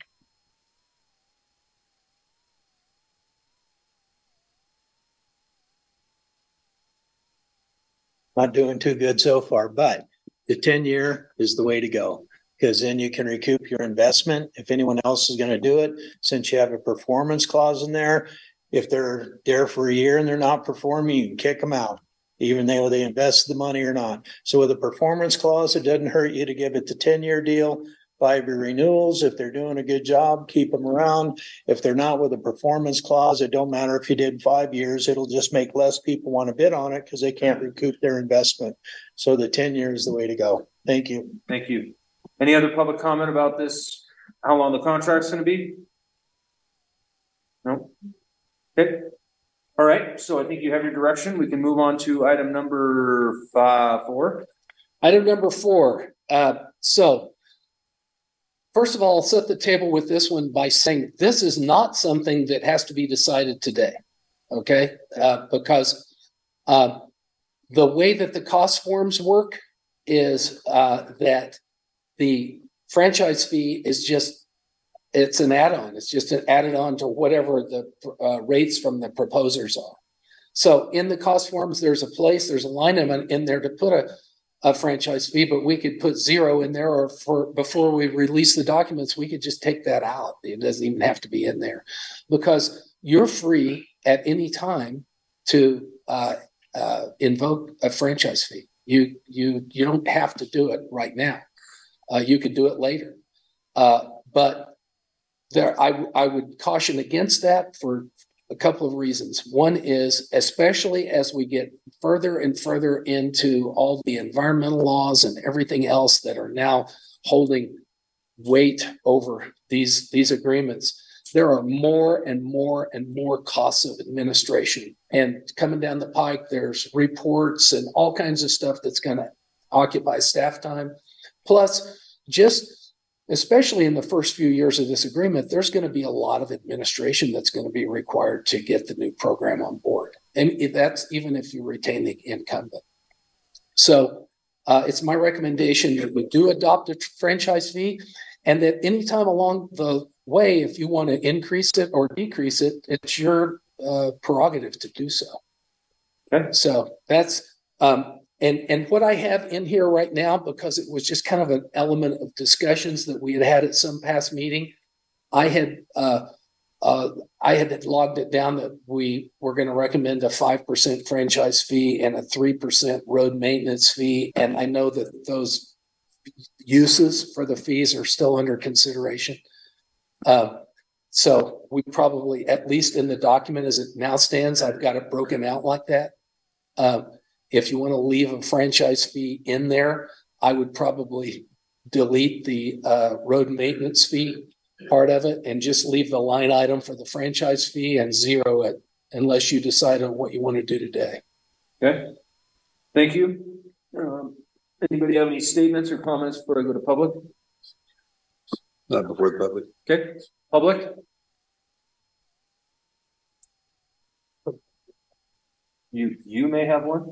Not doing too good so far, but the 10-year is the way to go. Because then you can recoup your investment. If anyone else is going to do it, since you have a performance clause in there, if they're there for a year and they're not performing, you can kick them out, even though they invested the money or not. So with a performance clause, it doesn't hurt you to give it the 10-year deal, 5-year renewals. If they're doing a good job, keep them around. If they're not with a performance clause, it don't matter if you did 5 years, it'll just make less people want to bid on it because they can't recoup their investment. So the 10-year is the way to go. Thank you. Thank you. Any other public comment about this? How long the contract's going to be? No. Okay. All right. So I think you have your direction. We can move on to item number 4. Item number 4. So first of all, I'll set the table with this one by saying this is not something that has to be decided today. Okay. Because the way that the cost forms work is that the franchise fee is it's an add-on. It's just an added on to whatever the rates from the proposers are. So in the cost forms, there's a line item in there to put a franchise fee, but we could put 0 in there, or before we release the documents, we could just take that out. It doesn't even have to be in there because you're free at any time to invoke a franchise fee. You don't have to do it right now. You could do it later. But I would caution against that for a couple of reasons. One is, especially as we get further and further into all the environmental laws and everything else that are now holding weight over these agreements, there are more and more and more costs of administration. And coming down the pike, there's reports and all kinds of stuff that's going to occupy staff time. Plus, just especially in the first few years of this agreement, there's going to be a lot of administration that's going to be required to get the new program on board. And that's even if you retain the incumbent. So it's my recommendation that we do adopt a franchise fee, and that anytime along the way, if you want to increase it or decrease it, it's your prerogative to do so. Okay. So that's and what I have in here right now, because it was just kind of an element of discussions that we had at some past meeting, I had logged it down that we were going to recommend a 5% franchise fee and a 3% road maintenance fee. And I know that those uses for the fees are still under consideration. So we probably, at least in the document as it now stands, I've got it broken out like that. If you want to leave a franchise fee in there, I would probably delete the road maintenance fee part of it and just leave the line item for the franchise fee and 0 it unless you decide on what you want to do today. Okay. Thank you. Anybody have any statements or comments before I go to public? Not before the public. Okay. Public? You may have one.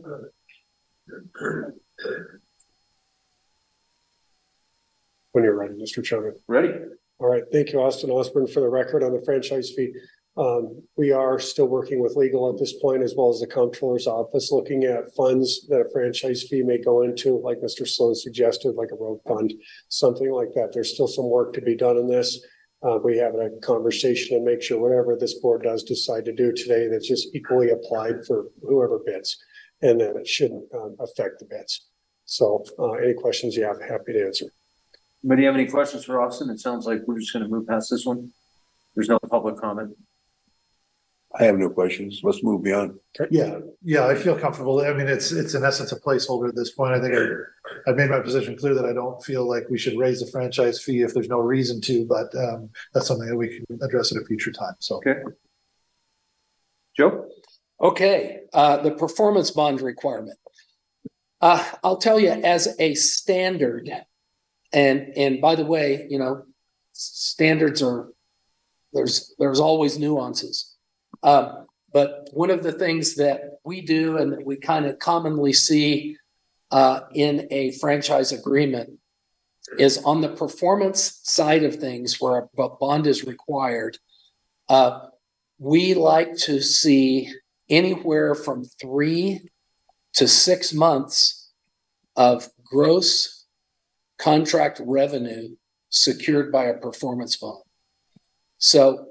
When you're ready, Mr. Chairman. Ready? All right. Thank you, Austin Osborne, for the record on the franchise fee. We are still working with legal at this point, as well as the comptroller's office, looking at funds that a franchise fee may go into, like Mr. Sloan suggested, like a road fund, something like that. There's still some work to be done in this. We have a conversation and make sure whatever this board does decide to do today, that's just equally applied for whoever bids, and that it shouldn't affect the bids. So any questions you have, happy to answer. Anybody have any questions for Austin? It sounds like we're just going to move past this one. There's no public comment. I have no questions. Let's move beyond. Yeah, I feel comfortable. I mean, it's in essence a placeholder at this point. I think I've made my position clear that I don't feel like we should raise the franchise fee if there's no reason to, but that's something that we can address at a future time. So, okay. Joe? Okay, the performance bond requirement. I'll tell you, as a standard, and by the way, you know, standards are, there's always nuances. But one of the things that we do and that we kind of commonly see in a franchise agreement is on the performance side of things where a bond is required. We like to see anywhere from 3 to 6 months of gross contract revenue secured by a performance bond. So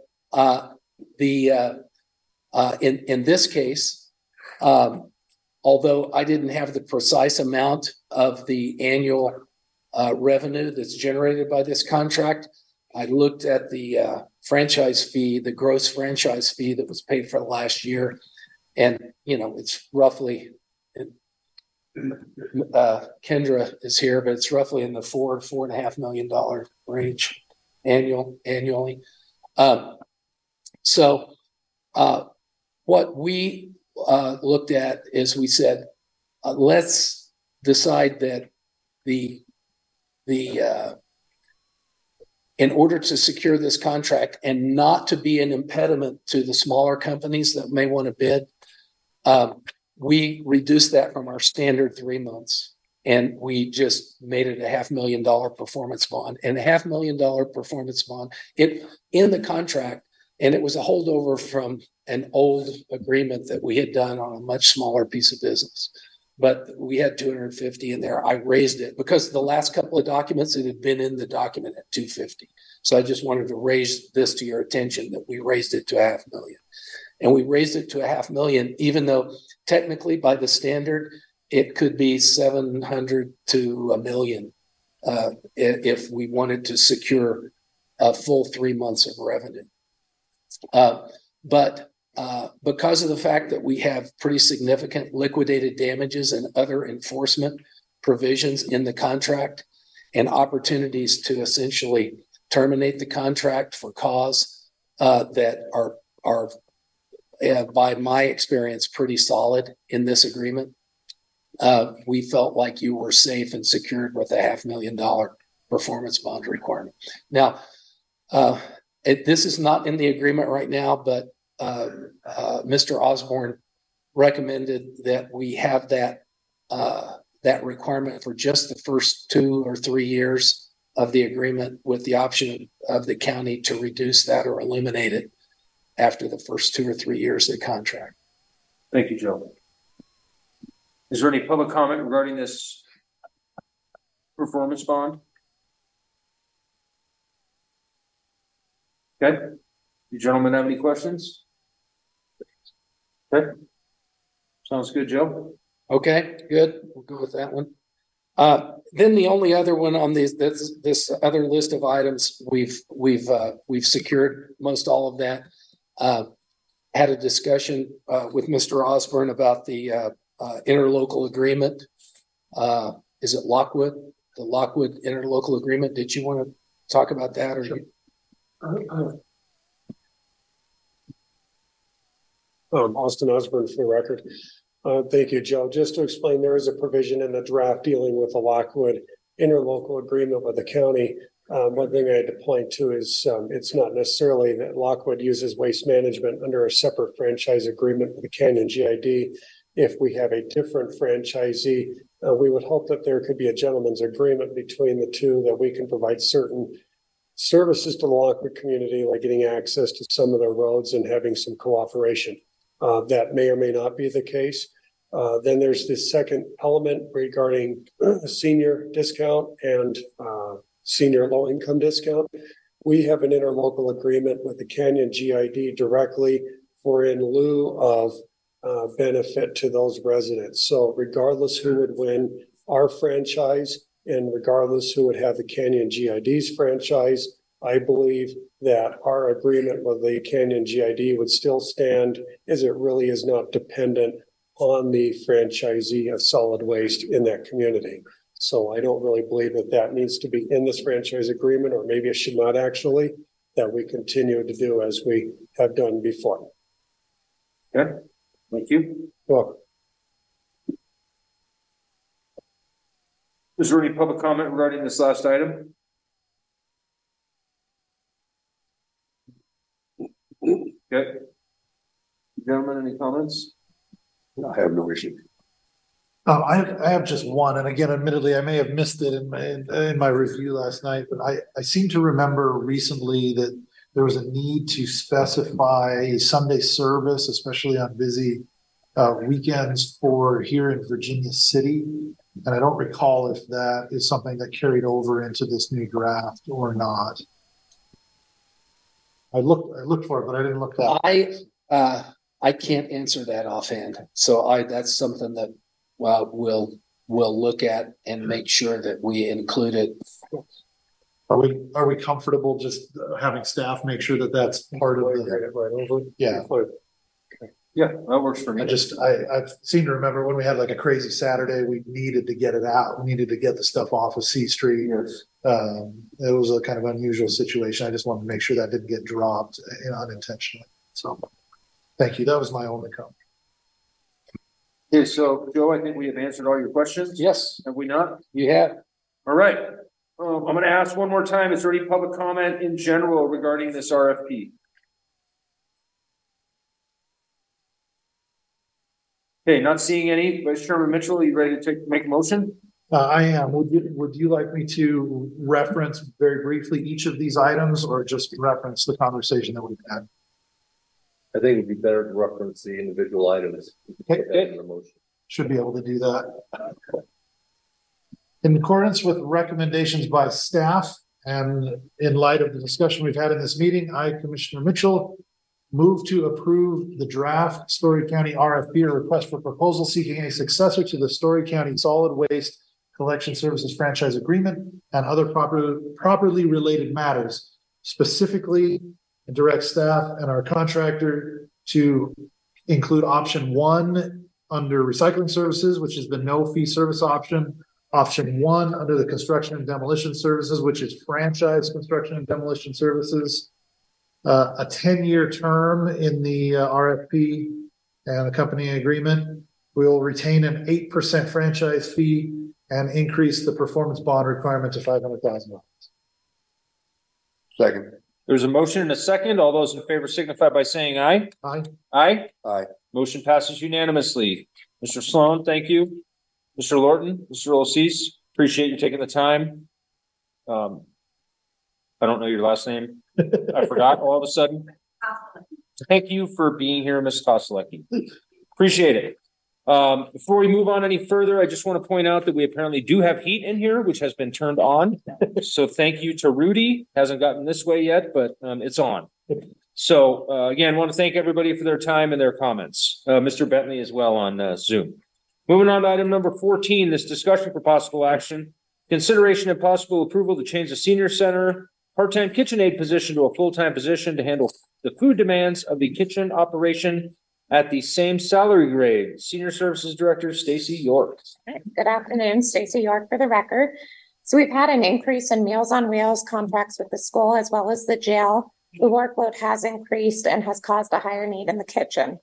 in this case, although I didn't have the precise amount of the annual revenue that's generated by this contract, I looked at the franchise fee, the gross franchise fee that was paid for last year, and you know it's roughly. Kendra is here, but it's roughly in the $4.5 million range annually. So what we looked at is we said, let's decide that in order to secure this contract and not to be an impediment to the smaller companies that may want to bid, we reduced that from our standard 3 months, and we just made it a $500,000 performance bond. And a $500,000 performance bond, it in the contract, and it was a holdover from an old agreement that we had done on a much smaller piece of business. But we had 250 in there. I raised it because the last couple of documents, it had been in the document at 250. So I just wanted to raise this to your attention that we raised it to $500,000. And we raised it to $500,000, even though technically by the standard, it could be 700 to $1 million if we wanted to secure a full 3 months of revenue. But because of the fact that we have pretty significant liquidated damages and other enforcement provisions in the contract and opportunities to essentially terminate the contract for cause that are by my experience, pretty solid in this agreement. We felt like you were safe and secured with a $500,000 performance bond requirement. Now, this is not in the agreement right now, but Mr. Osborne recommended that we have that requirement for just the first 2 or 3 years of the agreement, with the option of the county to reduce that or eliminate it after the first 2 or 3 years of the contract. Thank you, Joe. Is there any public comment regarding this performance bond? Okay. You gentlemen have any questions? Okay. Sounds good, Joe. Okay, good. We'll go with that one. Then the only other one on this other list of items, we've secured most all of that. Had a discussion with Mr. Osborne about the interlocal agreement. Is it Lockwood? The Lockwood interlocal agreement. Did you want to talk about that? Or Sure. Austin Osborne for the record. Thank you, Joe. Just to explain, there is a provision in the draft dealing with the Lockwood interlocal agreement with the county. One thing I had to point to is it's not necessarily that Lockwood uses waste management under a separate franchise agreement with the Canyon GID. If we have a different franchisee, we would hope that there could be a gentleman's agreement between the two, that we can provide certain services to the Lockwood community, like getting access to some of their roads and having some cooperation. That may or may not be the case. Then there's this second element regarding senior discount and senior low income discount. We have an interlocal agreement with the Canyon GID directly for in lieu of benefit to those residents. So regardless who would win our franchise and regardless who would have the Canyon GID's franchise, I believe that our agreement with the Canyon GID would still stand, as it really is not dependent on the franchisee of solid waste in that community. So I don't really believe that that needs to be in this franchise agreement, or maybe it should not actually, that we continue to do as we have done before. Okay. Thank you. Well, Is there any public comment regarding this last item? Okay. Gentlemen, any comments? I have no issue. I have just one, and again, admittedly, I may have missed it in my review last night, but I seem to remember recently that there was a need to specify Sunday service, especially on busy weekends for here in Virginia City. And I don't recall if that is something that carried over into this new draft or not. I looked for it, but I didn't look that. I can't answer that offhand. So that's something that we'll look at and make sure that we include it. Are we comfortable just having staff make sure that that's part of the? right over. Yeah. Yeah, that works for me. I seem to remember when we had like a crazy Saturday, we needed to get it out. We needed to get the stuff off of C Street. Yes. It was a kind of unusual situation. I just wanted to make sure that didn't get dropped unintentionally. So thank you. That was my only comment. Okay, so Joe, I think we have answered all your questions. Yes, Have we not? you have. All right. I'm going to ask one more time. Is there any public comment in general regarding this RFP? Okay, not seeing any. Vice Chairman Mitchell, are you ready to make a motion? I am. Would you like me to reference very briefly each of these items or just reference the conversation that we've had? I think it'd be better to reference the individual items. Okay. In the motion. Should be able to do that. In accordance with recommendations by staff and in light of the discussion we've had in this meeting, I, Commissioner Mitchell, move to approve the draft Story County RFP, or request for proposal seeking a successor to the Story County Solid Waste Collection Services Franchise Agreement and other properly related matters, specifically direct staff and our contractor to include option 1 under recycling services, which is the no fee service option. Option 1 under the construction and demolition services, which is franchise construction and demolition services. A 10-year term in the RFP and accompanying agreement. We will retain an 8% franchise fee and increase the performance bond requirement to $500,000. Second. There's a motion and a second. All those in favor signify by saying aye. Aye. Aye. Aye. Motion passes unanimously. Mr. Sloan, thank you. Mr. Lorton, Mr. Olsese, appreciate you taking the time. I don't know your last name. I forgot all of a sudden. Thank you for being here, Ms. Koselecki. Appreciate it. Before we move on any further, I just want to point out that we apparently do have heat in here, which has been turned on. So thank you to Rudy. Hasn't gotten this way yet, but it's on. So again, want to thank everybody for their time and their comments. Mr. Bentley as well on Zoom. Moving on to item number 14, this discussion for possible action. Consideration and possible approval to change the senior center part-time KitchenAid position to a full-time position to handle the food demands of the kitchen operation at the same salary grade. Senior Services Director Stacy York. Good afternoon, Stacy York for the record. So we've had an increase in Meals on Wheels contracts with the school as well as the jail. The workload has increased and has caused a higher need in the kitchen.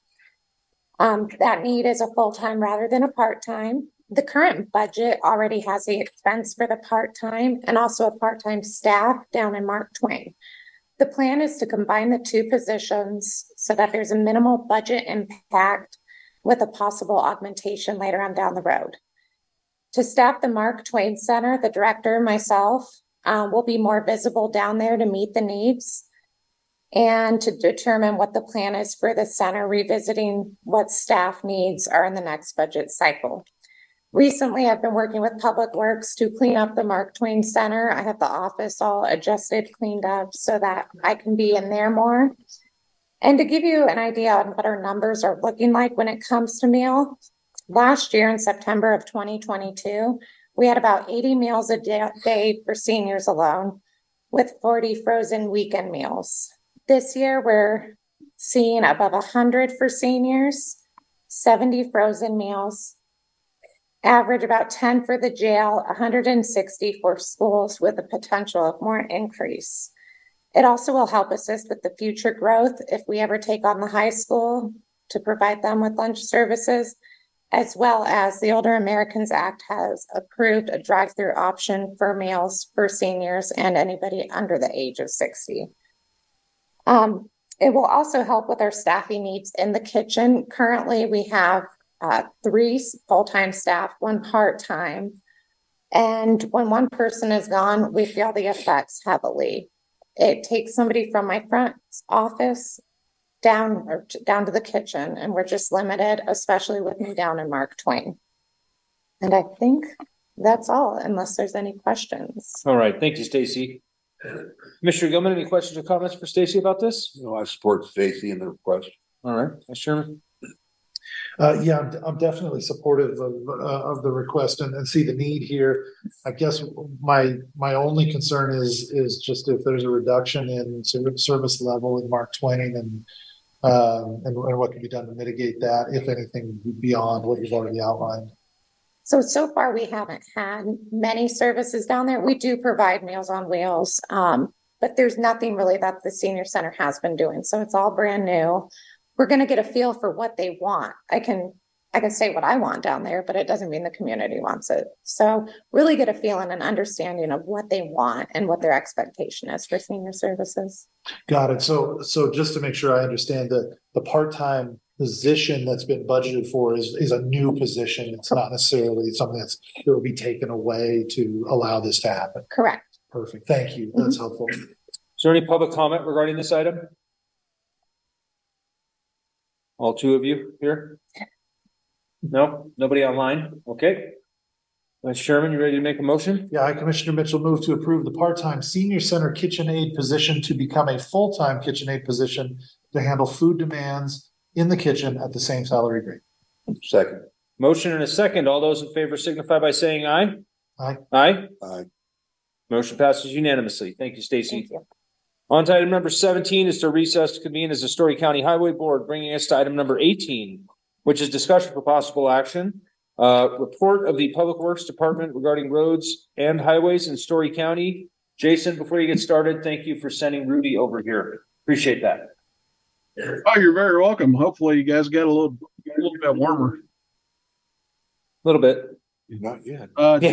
That need is a full-time rather than a part-time. The current budget already has the expense for the part-time and also a part-time staff down in Mark Twain. The plan is to combine the two positions so that there's a minimal budget impact with a possible augmentation later on down the road. To staff the Mark Twain Center, the director, myself, will be more visible down there to meet the needs and to determine what the plan is for the center, revisiting what staff needs are in the next budget cycle. Recently, I've been working with Public Works to clean up the Mark Twain Center. I have the office all adjusted, cleaned up so that I can be in there more. And to give you an idea on what our numbers are looking like when it comes to meal, last year in September of 2022, we had about 80 meals a day for seniors alone, with 40 frozen weekend meals. This year, we're seeing above 100 for seniors, 70 frozen meals, average about 10 for the jail, 160 for schools with the potential of more increase. It also will help assist with the future growth if we ever take on the high school to provide them with lunch services, as well as the Older Americans Act has approved a drive-through option for meals for seniors and anybody under the age of 60. It will also help with our staffing needs in the kitchen. Currently, we have 3 full-time staff, 1 part-time. And when one person is gone, we feel the effects heavily. It takes somebody from my front office down to the kitchen, and we're just limited, especially with me down in Mark Twain. And I think that's all, unless there's any questions. All right, thank you, Stacy. Commissioner Gilman, any questions or comments for Stacy about this? No, I support Stacy in the request. All right, Vice Chairman. Yeah, I'm definitely supportive of the request and see the need here. I guess my only concern is just if there's a reduction in service level in Mark Twain and what can be done to mitigate that, if anything, beyond what you've already outlined. So far, we haven't had many services down there. We do provide Meals on Wheels, but there's nothing really that the senior center has been doing. So it's all brand new. We're going to get a feel for what they want. I can say what I want down there, but it doesn't mean the community wants it. So really get a feel and an understanding of what they want and what their expectation is for senior services. Got it. So just to make sure I understand, the part-time position that's been budgeted for is a new position. It's not necessarily something that will be taken away to allow this to happen. Correct. Perfect. Thank you. That's helpful. Is there any public comment regarding this item? All 2 of you here? No, nobody online? Okay. Vice Chairman, you ready to make a motion? Yeah, I, Commissioner Mitchell, move to approve the part-time senior center KitchenAid position to become a full-time KitchenAid position to handle food demands in the kitchen at the same salary grade. Second. Motion and a second. All those in favor signify by saying aye. Aye. Aye. Aye. Motion passes unanimously. Thank you, Stacy. Thank you. On to item number 17 is to recess to convene as a Story County Highway Board, bringing us to item number 18, which is discussion for possible action. Report of the Public Works Department regarding roads and highways in Story County. Jason, before you get started, thank you for sending Rudy over here. Appreciate that. Oh, you're very welcome. Hopefully you guys get a little bit warmer. A little bit. Not yet.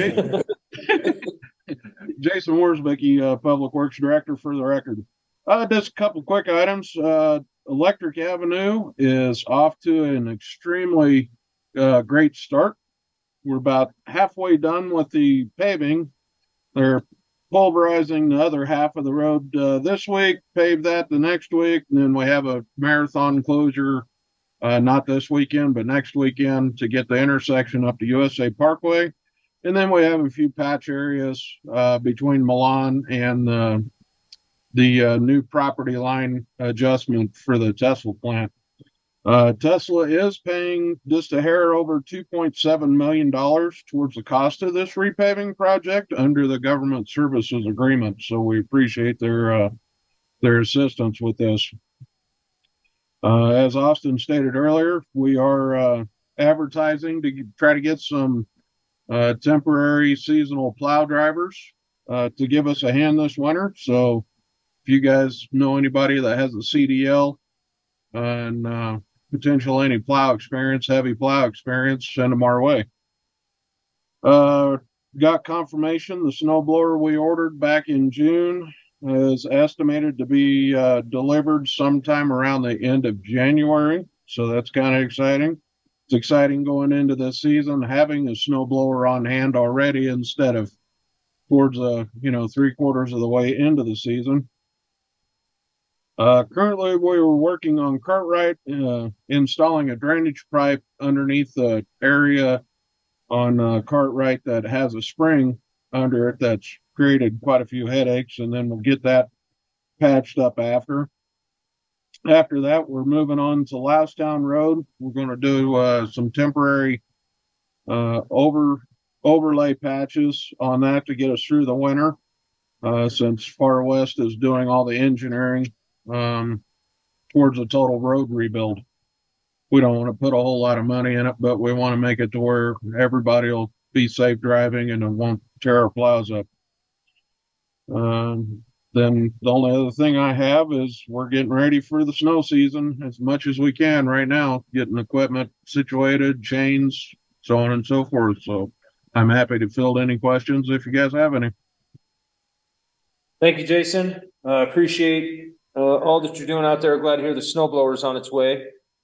Jason Worsbicky, Public Works Director, for the record. Just a couple quick items. Electric Avenue is off to an extremely great start. We're about halfway done with the paving. They're pulverizing the other half of the road this week, pave that the next week, and then we have a marathon closure, not this weekend, but next weekend, to get the intersection up to USA Parkway. And then we have a few patch areas between Milan and the new property line adjustment for the Tesla plant. Tesla is paying just a hair over $2.7 million towards the cost of this repaving project under the government services agreement. So we appreciate their assistance with this. As Austin stated earlier, we are advertising to try to get some temporary seasonal plow drivers to give us a hand this winter. So if you guys know anybody that has a CDL and potential any plow experience, heavy plow experience, send them our way. Got confirmation the snow blower we ordered back in June is estimated to be delivered sometime around the end of January. So that's kind of exciting. It's exciting going into this season, having a snow blower on hand already instead of towards 3/4 of the way into the season. Currently, we were working on Cartwright, installing a drainage pipe underneath the area on Cartwright that has a spring under it that's created quite a few headaches, and then we'll get that patched up after. After that, we're moving on to Loustown Road. We're going to do some temporary overlay patches on that to get us through the winter, since Far West is doing all the engineering towards a total road rebuild. We don't want to put a whole lot of money in it, but we want to make it to where everybody will be safe driving and it won't tear our plows up. then the only other thing I have is we're getting ready for the snow season as much as we can right now, getting equipment situated, chains, so on and so forth. So I'm happy to field any questions if you guys have any. Thank you, Jason. Appreciate all that you're doing out there. Glad to hear the snow blower's on its way.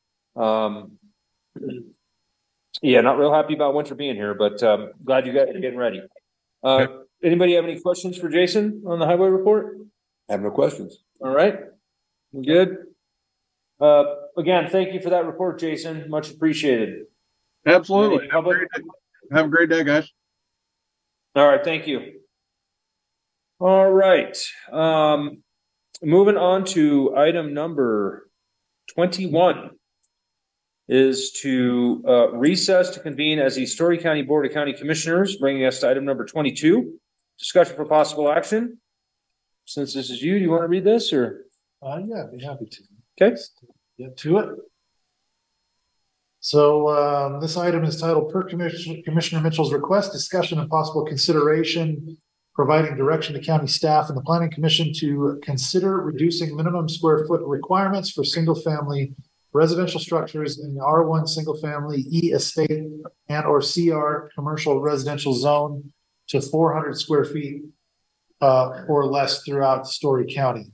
Yeah, not real happy about winter being here, but glad you guys are getting ready. Anybody have any questions for Jason on the highway report? I have no questions. All right, we're good. Again, thank you for that report, Jason. Much appreciated. Absolutely. Have a great day, guys. All right, thank you. All right, moving on to item number 21 is to recess to convene as the Story County Board of County Commissioners, bringing us to item number 22, discussion for possible action. Since this is you, do you want to read this or? Yeah, I'd be happy to. Okay. Get to it. So this item is titled per Commissioner Mitchell's request, discussion and possible consideration, providing direction to county staff and the planning commission to consider reducing minimum square foot requirements for single family residential structures in the R1 single family E estate and or CR commercial residential zone to 400 square feet or less throughout Story County.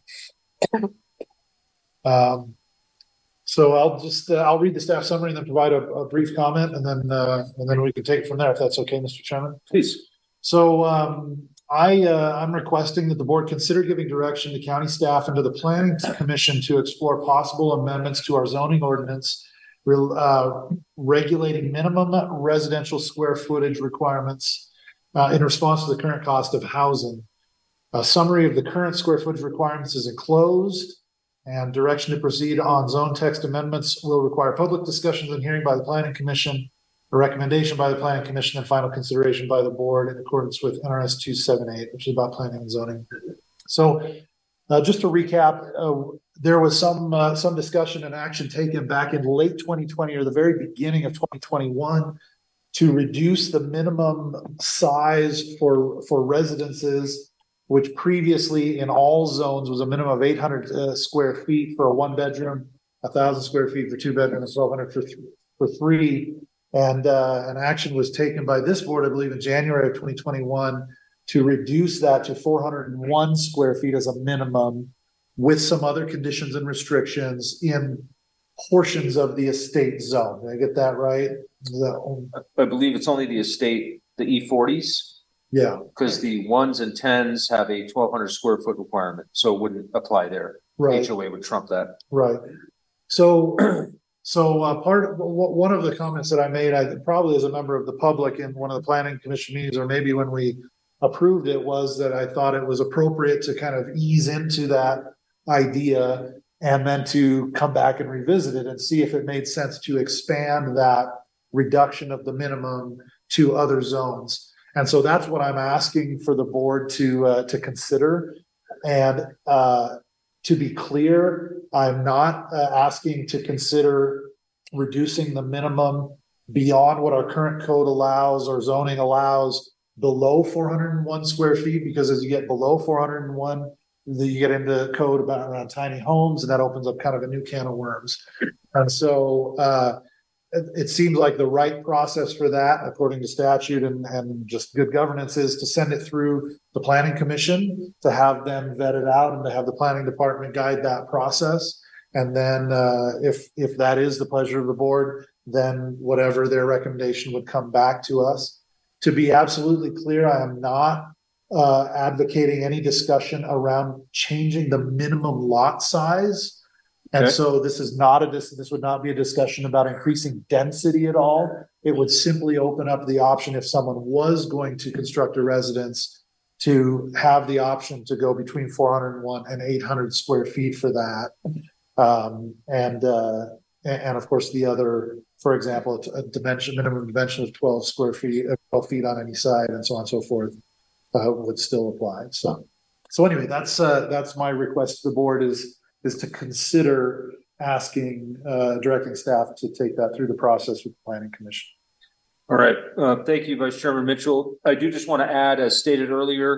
So I'll read the staff summary and then provide a brief comment, and then we can take it from there if that's okay, Mr. Chairman. Please. So I'm requesting that the board consider giving direction to county staff and to the planning commission to explore possible amendments to our zoning ordinance regulating minimum residential square footage requirements in response to the current cost of housing. A summary of the current square footage requirements is enclosed, and direction to proceed on zone text amendments will require public discussions and hearing by the planning commission, a recommendation by the planning commission, and final consideration by the board in accordance with NRS 278, which is about planning and zoning. So just to recap, there was some discussion and action taken back in late 2020 or the very beginning of 2021 to reduce the minimum size for residences, which previously in all zones was a minimum of 800 square feet for a one bedroom, 1,000 square feet for two bedrooms, 1,200 for three. And an action was taken by this board, I believe, in January of 2021 to reduce that to 401 square feet as a minimum with some other conditions and restrictions in portions of the estate zone. Did I get that right? I believe it's only the estate, the E40s. Yeah. Because the 1s and 10s have a 1,200 square foot requirement, so it wouldn't apply there. Right. HOA would trump that. Right. So one of the comments that I made, I probably as a member of the public in one of the planning commission meetings, or maybe when we approved it, was that I thought it was appropriate to kind of ease into that idea and then to come back and revisit it and see if it made sense to expand that reduction of the minimum to other zones. And so that's what I'm asking for the board to consider. And to be clear, I'm not asking to consider reducing the minimum beyond what our current code allows or zoning allows below 401 square feet, because as you get below 401, you get into code around tiny homes, and that opens up kind of a new can of worms. And so it seems like the right process for that, according to statute and just good governance, is to send it through the planning commission to have them vet it out and to have the planning department guide that process. And then if that is the pleasure of the board, then whatever their recommendation would come back to us. To be absolutely clear, I am not advocating any discussion around changing the minimum lot size. And so this would not be a discussion about increasing density at all. It would simply open up the option, if someone was going to construct a residence, to have the option to go between 401 and 800 square feet for that. And of course the other, for example, a minimum dimension of 12 square feet, 12 feet on any side, and so on and so forth, would still apply. So anyway, that's my request to the board is to consider asking, directing staff to take that through the process with the planning commission. All right. Thank you, Vice Chairman Mitchell. I do just want to add, as stated earlier,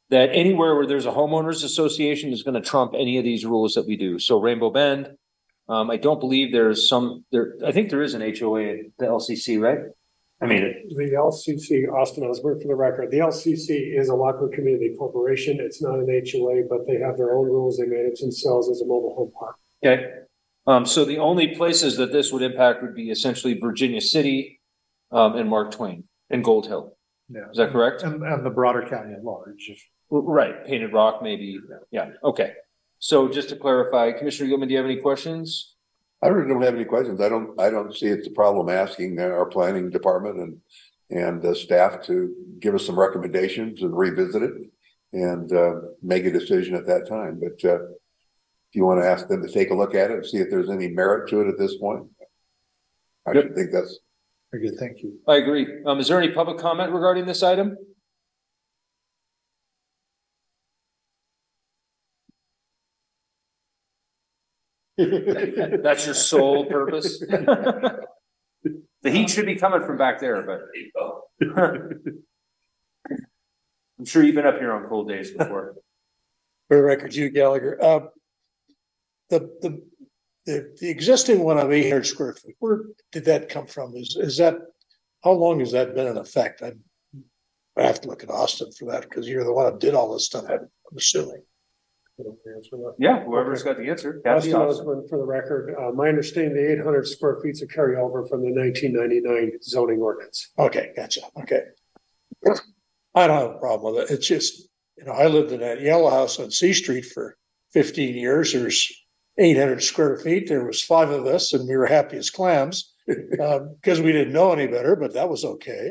that anywhere where there's a homeowners association is going to trump any of these rules that we do. So Rainbow Bend, I don't believe there's I think there is an HOA at the LCC, right? I mean, The LCC, Austin Osborne for the record, the LCC is a local community corporation. It's not an HOA, but they have their own rules. They manage themselves as a mobile home park. okay. So the only places that this would impact would be essentially Virginia City, and Mark Twain and Gold Hill. Yeah. Is that correct? And the broader county at large. Right, Painted Rock, maybe. Yeah, okay. So just to clarify, Commissioner Gilman, do you have any questions? I really don't have any questions. I don't see it's a problem asking our planning department and the staff to give us some recommendations and revisit it and make a decision at that time. But if you want to ask them to take a look at it and see if there's any merit to it at this point, I should think that's Very good, thank you. I agree. Is there any public comment regarding this item? That's your sole purpose? The heat should be coming from back there, but I'm sure you've been up here on cold days before. For the record, Hugh Gallagher, the existing one of 800 square feet, where did that come from? Is that, how long has that been in effect? I have to look at Austin for that because you're the one that did all this stuff, I'm assuming. Yeah, whoever's got the answer. Austin Osborne for the record, my understanding, the 800 square feet is a carryover from the 1999 zoning ordinance. Okay, gotcha. Okay. I don't have a problem with it. It's just, I lived in that yellow house on C Street for 15 years. There's 800 square feet. There was 5 of us and we were happy as clams because we didn't know any better, but that was okay.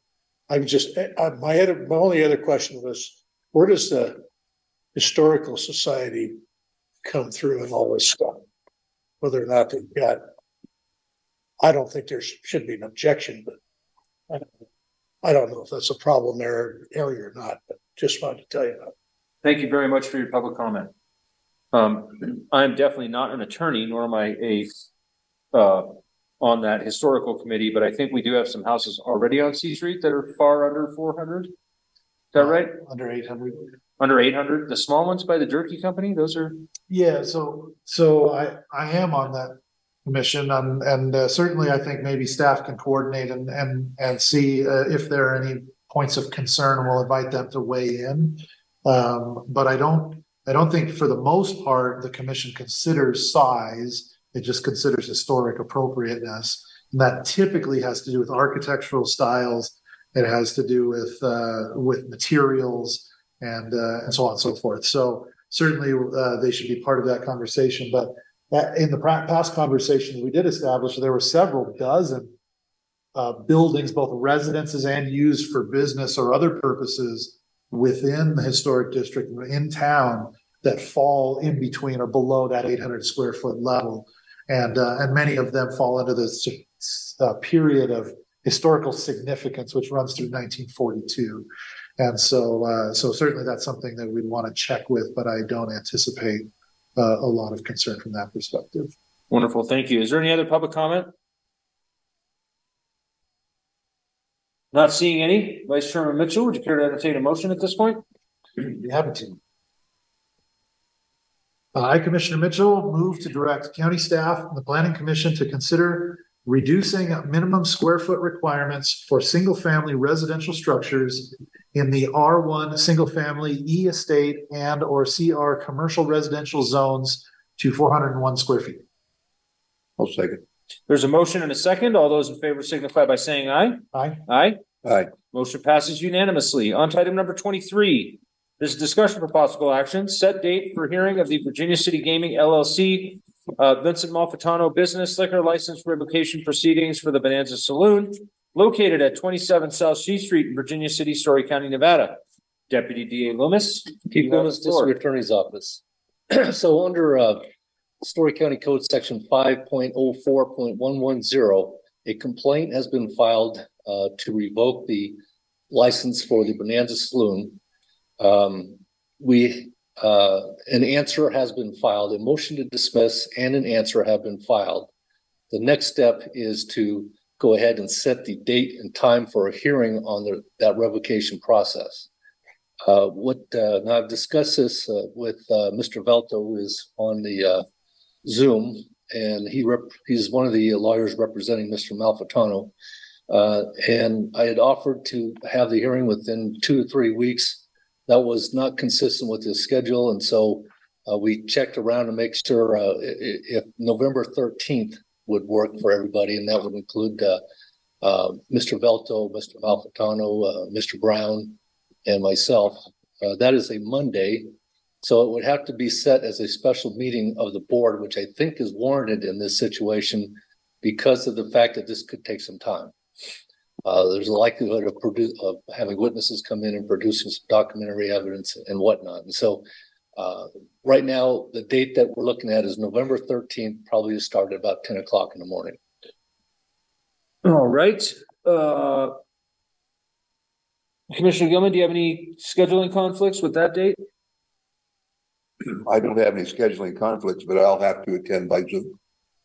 My only other question was, where does the Historical Society come through and all this stuff? Whether or not they've got, I don't think there should be an objection, but I don't know if that's a problem area or not, but just wanted to tell you that. Thank you very much for your public comment. I'm definitely not an attorney, nor am I on that historical committee, but I think we do have some houses already on C Street that are far under 400. Is that right? Under 800. Under 800, the small ones by the jerky company, those are. Yeah, so I am on that commission, and certainly I think maybe staff can coordinate and see if there are any points of concern, and we'll invite them to weigh in. But I don't think for the most part the commission considers size; it just considers historic appropriateness, and that typically has to do with architectural styles. It has to do with materials. And so on and so forth. So certainly they should be part of that conversation. But in the past conversations, we did establish there were several dozen buildings, both residences and used for business or other purposes within the historic district in town that fall in between or below that 800 square foot level. And many of them fall into this period of historical significance, which runs through 1942. And so certainly that's something that we'd want to check with, but I don't anticipate a lot of concern from that perspective. Wonderful. Thank you. Is there any other public comment? Not seeing any. Vice Chairman Mitchell, would you care to entertain a motion at this point? Be happy to. I, Commissioner Mitchell, move to direct county staff and the Planning Commission to consider reducing minimum square foot requirements for single-family residential structures in the R1 single-family E estate and or CR commercial residential zones to 401 square feet. I'll second. There's a motion and a second. All those in favor signify by saying aye. Aye. Aye. Aye. Motion passes unanimously. On to item number 23. This is discussion for possible action. Set date for hearing of the Virginia City Gaming LLC Vincent Malfitano business liquor license revocation proceedings for the Bonanza Saloon located at 27 South C Street in Virginia City, Story County, Nevada. Deputy DA Loomis. Keith Loomis, District Attorney's Office. So under Story County Code Section 5.04.110, a complaint has been filed to revoke the license for the Bonanza Saloon. An answer has been filed, a motion to dismiss and an answer have been filed. The next step is to go ahead and set the date and time for a hearing on that revocation process. Now I've discussed this with Mr. Velto, who is on the Zoom, and he's one of the lawyers representing Mr. Malfitano. And I had offered to have the hearing within 2 to 3 weeks. That was not consistent with his schedule, and so we checked around to make sure if November 13th would work for everybody, and that would include Mr. Velto, Mr. Malfitano, Mr. Brown, and myself. That is a Monday, so it would have to be set as a special meeting of the board, which I think is warranted in this situation because of the fact that this could take some time. There's a likelihood of having witnesses come in and producing some documentary evidence and whatnot. And so right now, the date that we're looking at is November 13th, probably to start at about 10 o'clock in the morning. All right. Commissioner Gilman, do you have any scheduling conflicts with that date? I don't have any scheduling conflicts, but I'll have to attend by Zoom.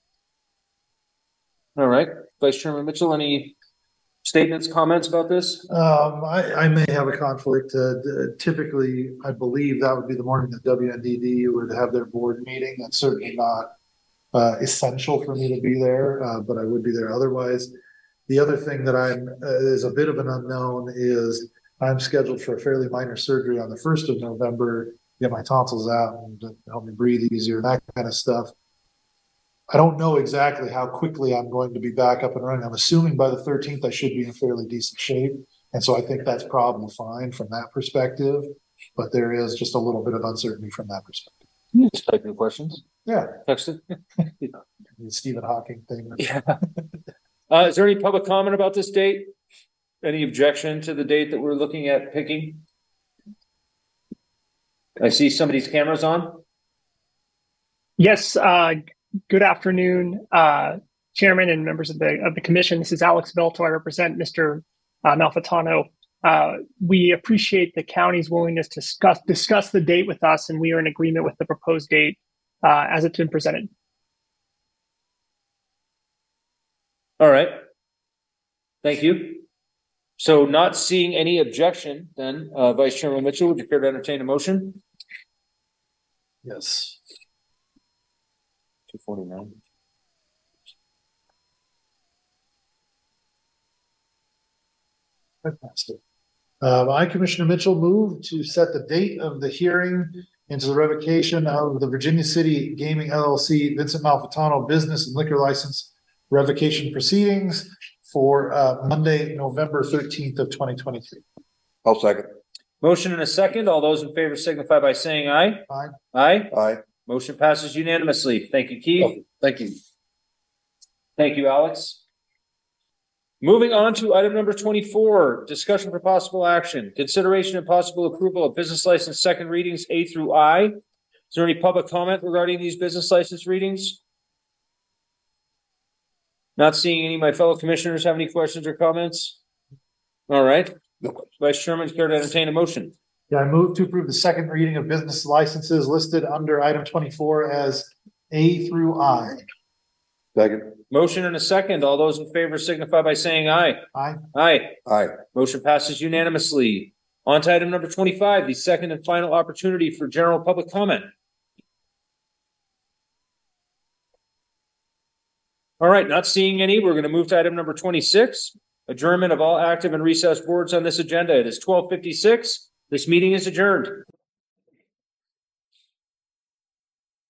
All right. Vice Chairman Mitchell, any statements, comments about this? I may have a conflict. Typically, I believe that would be the morning that WNDD would have their board meeting. That's certainly not essential for me to be there, but I would be there otherwise. The other thing that is a bit of an unknown is I'm scheduled for a fairly minor surgery on the 1st of November, get my tonsils out and help me breathe easier, that kind of stuff. I don't know exactly how quickly I'm going to be back up and running. I'm assuming by the 13th, I should be in fairly decent shape. And so I think that's probably fine from that perspective, but there is just a little bit of uncertainty from that perspective. You just type your questions. Yeah. Text it. The Stephen Hawking thing. Yeah. Is there any public comment about this date? Any objection to the date that we're looking at picking? I see somebody's camera's on. Yes. Good afternoon, Chairman and members of the commission. This is Alex Velto. I represent Mr. Malfitano. We appreciate the county's willingness to discuss the date with us, and we are in agreement with the proposed date as it's been presented. All right. Thank you. So not seeing any objection, then Vice Chairman Mitchell, would you care to entertain a motion? Yes. 249. Fantastic. I, Commissioner Mitchell, move to set the date of the hearing into the revocation of the Virginia City Gaming LLC Vincent Malfitano business and liquor license revocation proceedings for Monday, November 13th of 2023. I'll second. Motion and a second. All those in favor signify by saying aye. Aye. Aye. Aye. Motion passes unanimously. Thank you, Keith. Thank you. Thank you, Alex. Moving on to item number 24, discussion for possible action, consideration and possible approval of business license second readings A through I. Is there any public comment regarding these business license readings? Not seeing any of my fellow commissioners have any questions or comments? All right. Vice Chairman, care to entertain a motion? Yeah, I move to approve the second reading of business licenses listed under item 24 as A through I. Second. Motion and a second. All those in favor signify by saying aye. Aye. Aye. Aye. Motion passes unanimously. On to item number 25, the second and final opportunity for general public comment. All right, not seeing any, we're going to move to item number 26, adjournment of all active and recessed boards on this agenda. It is 12:56. This meeting is adjourned.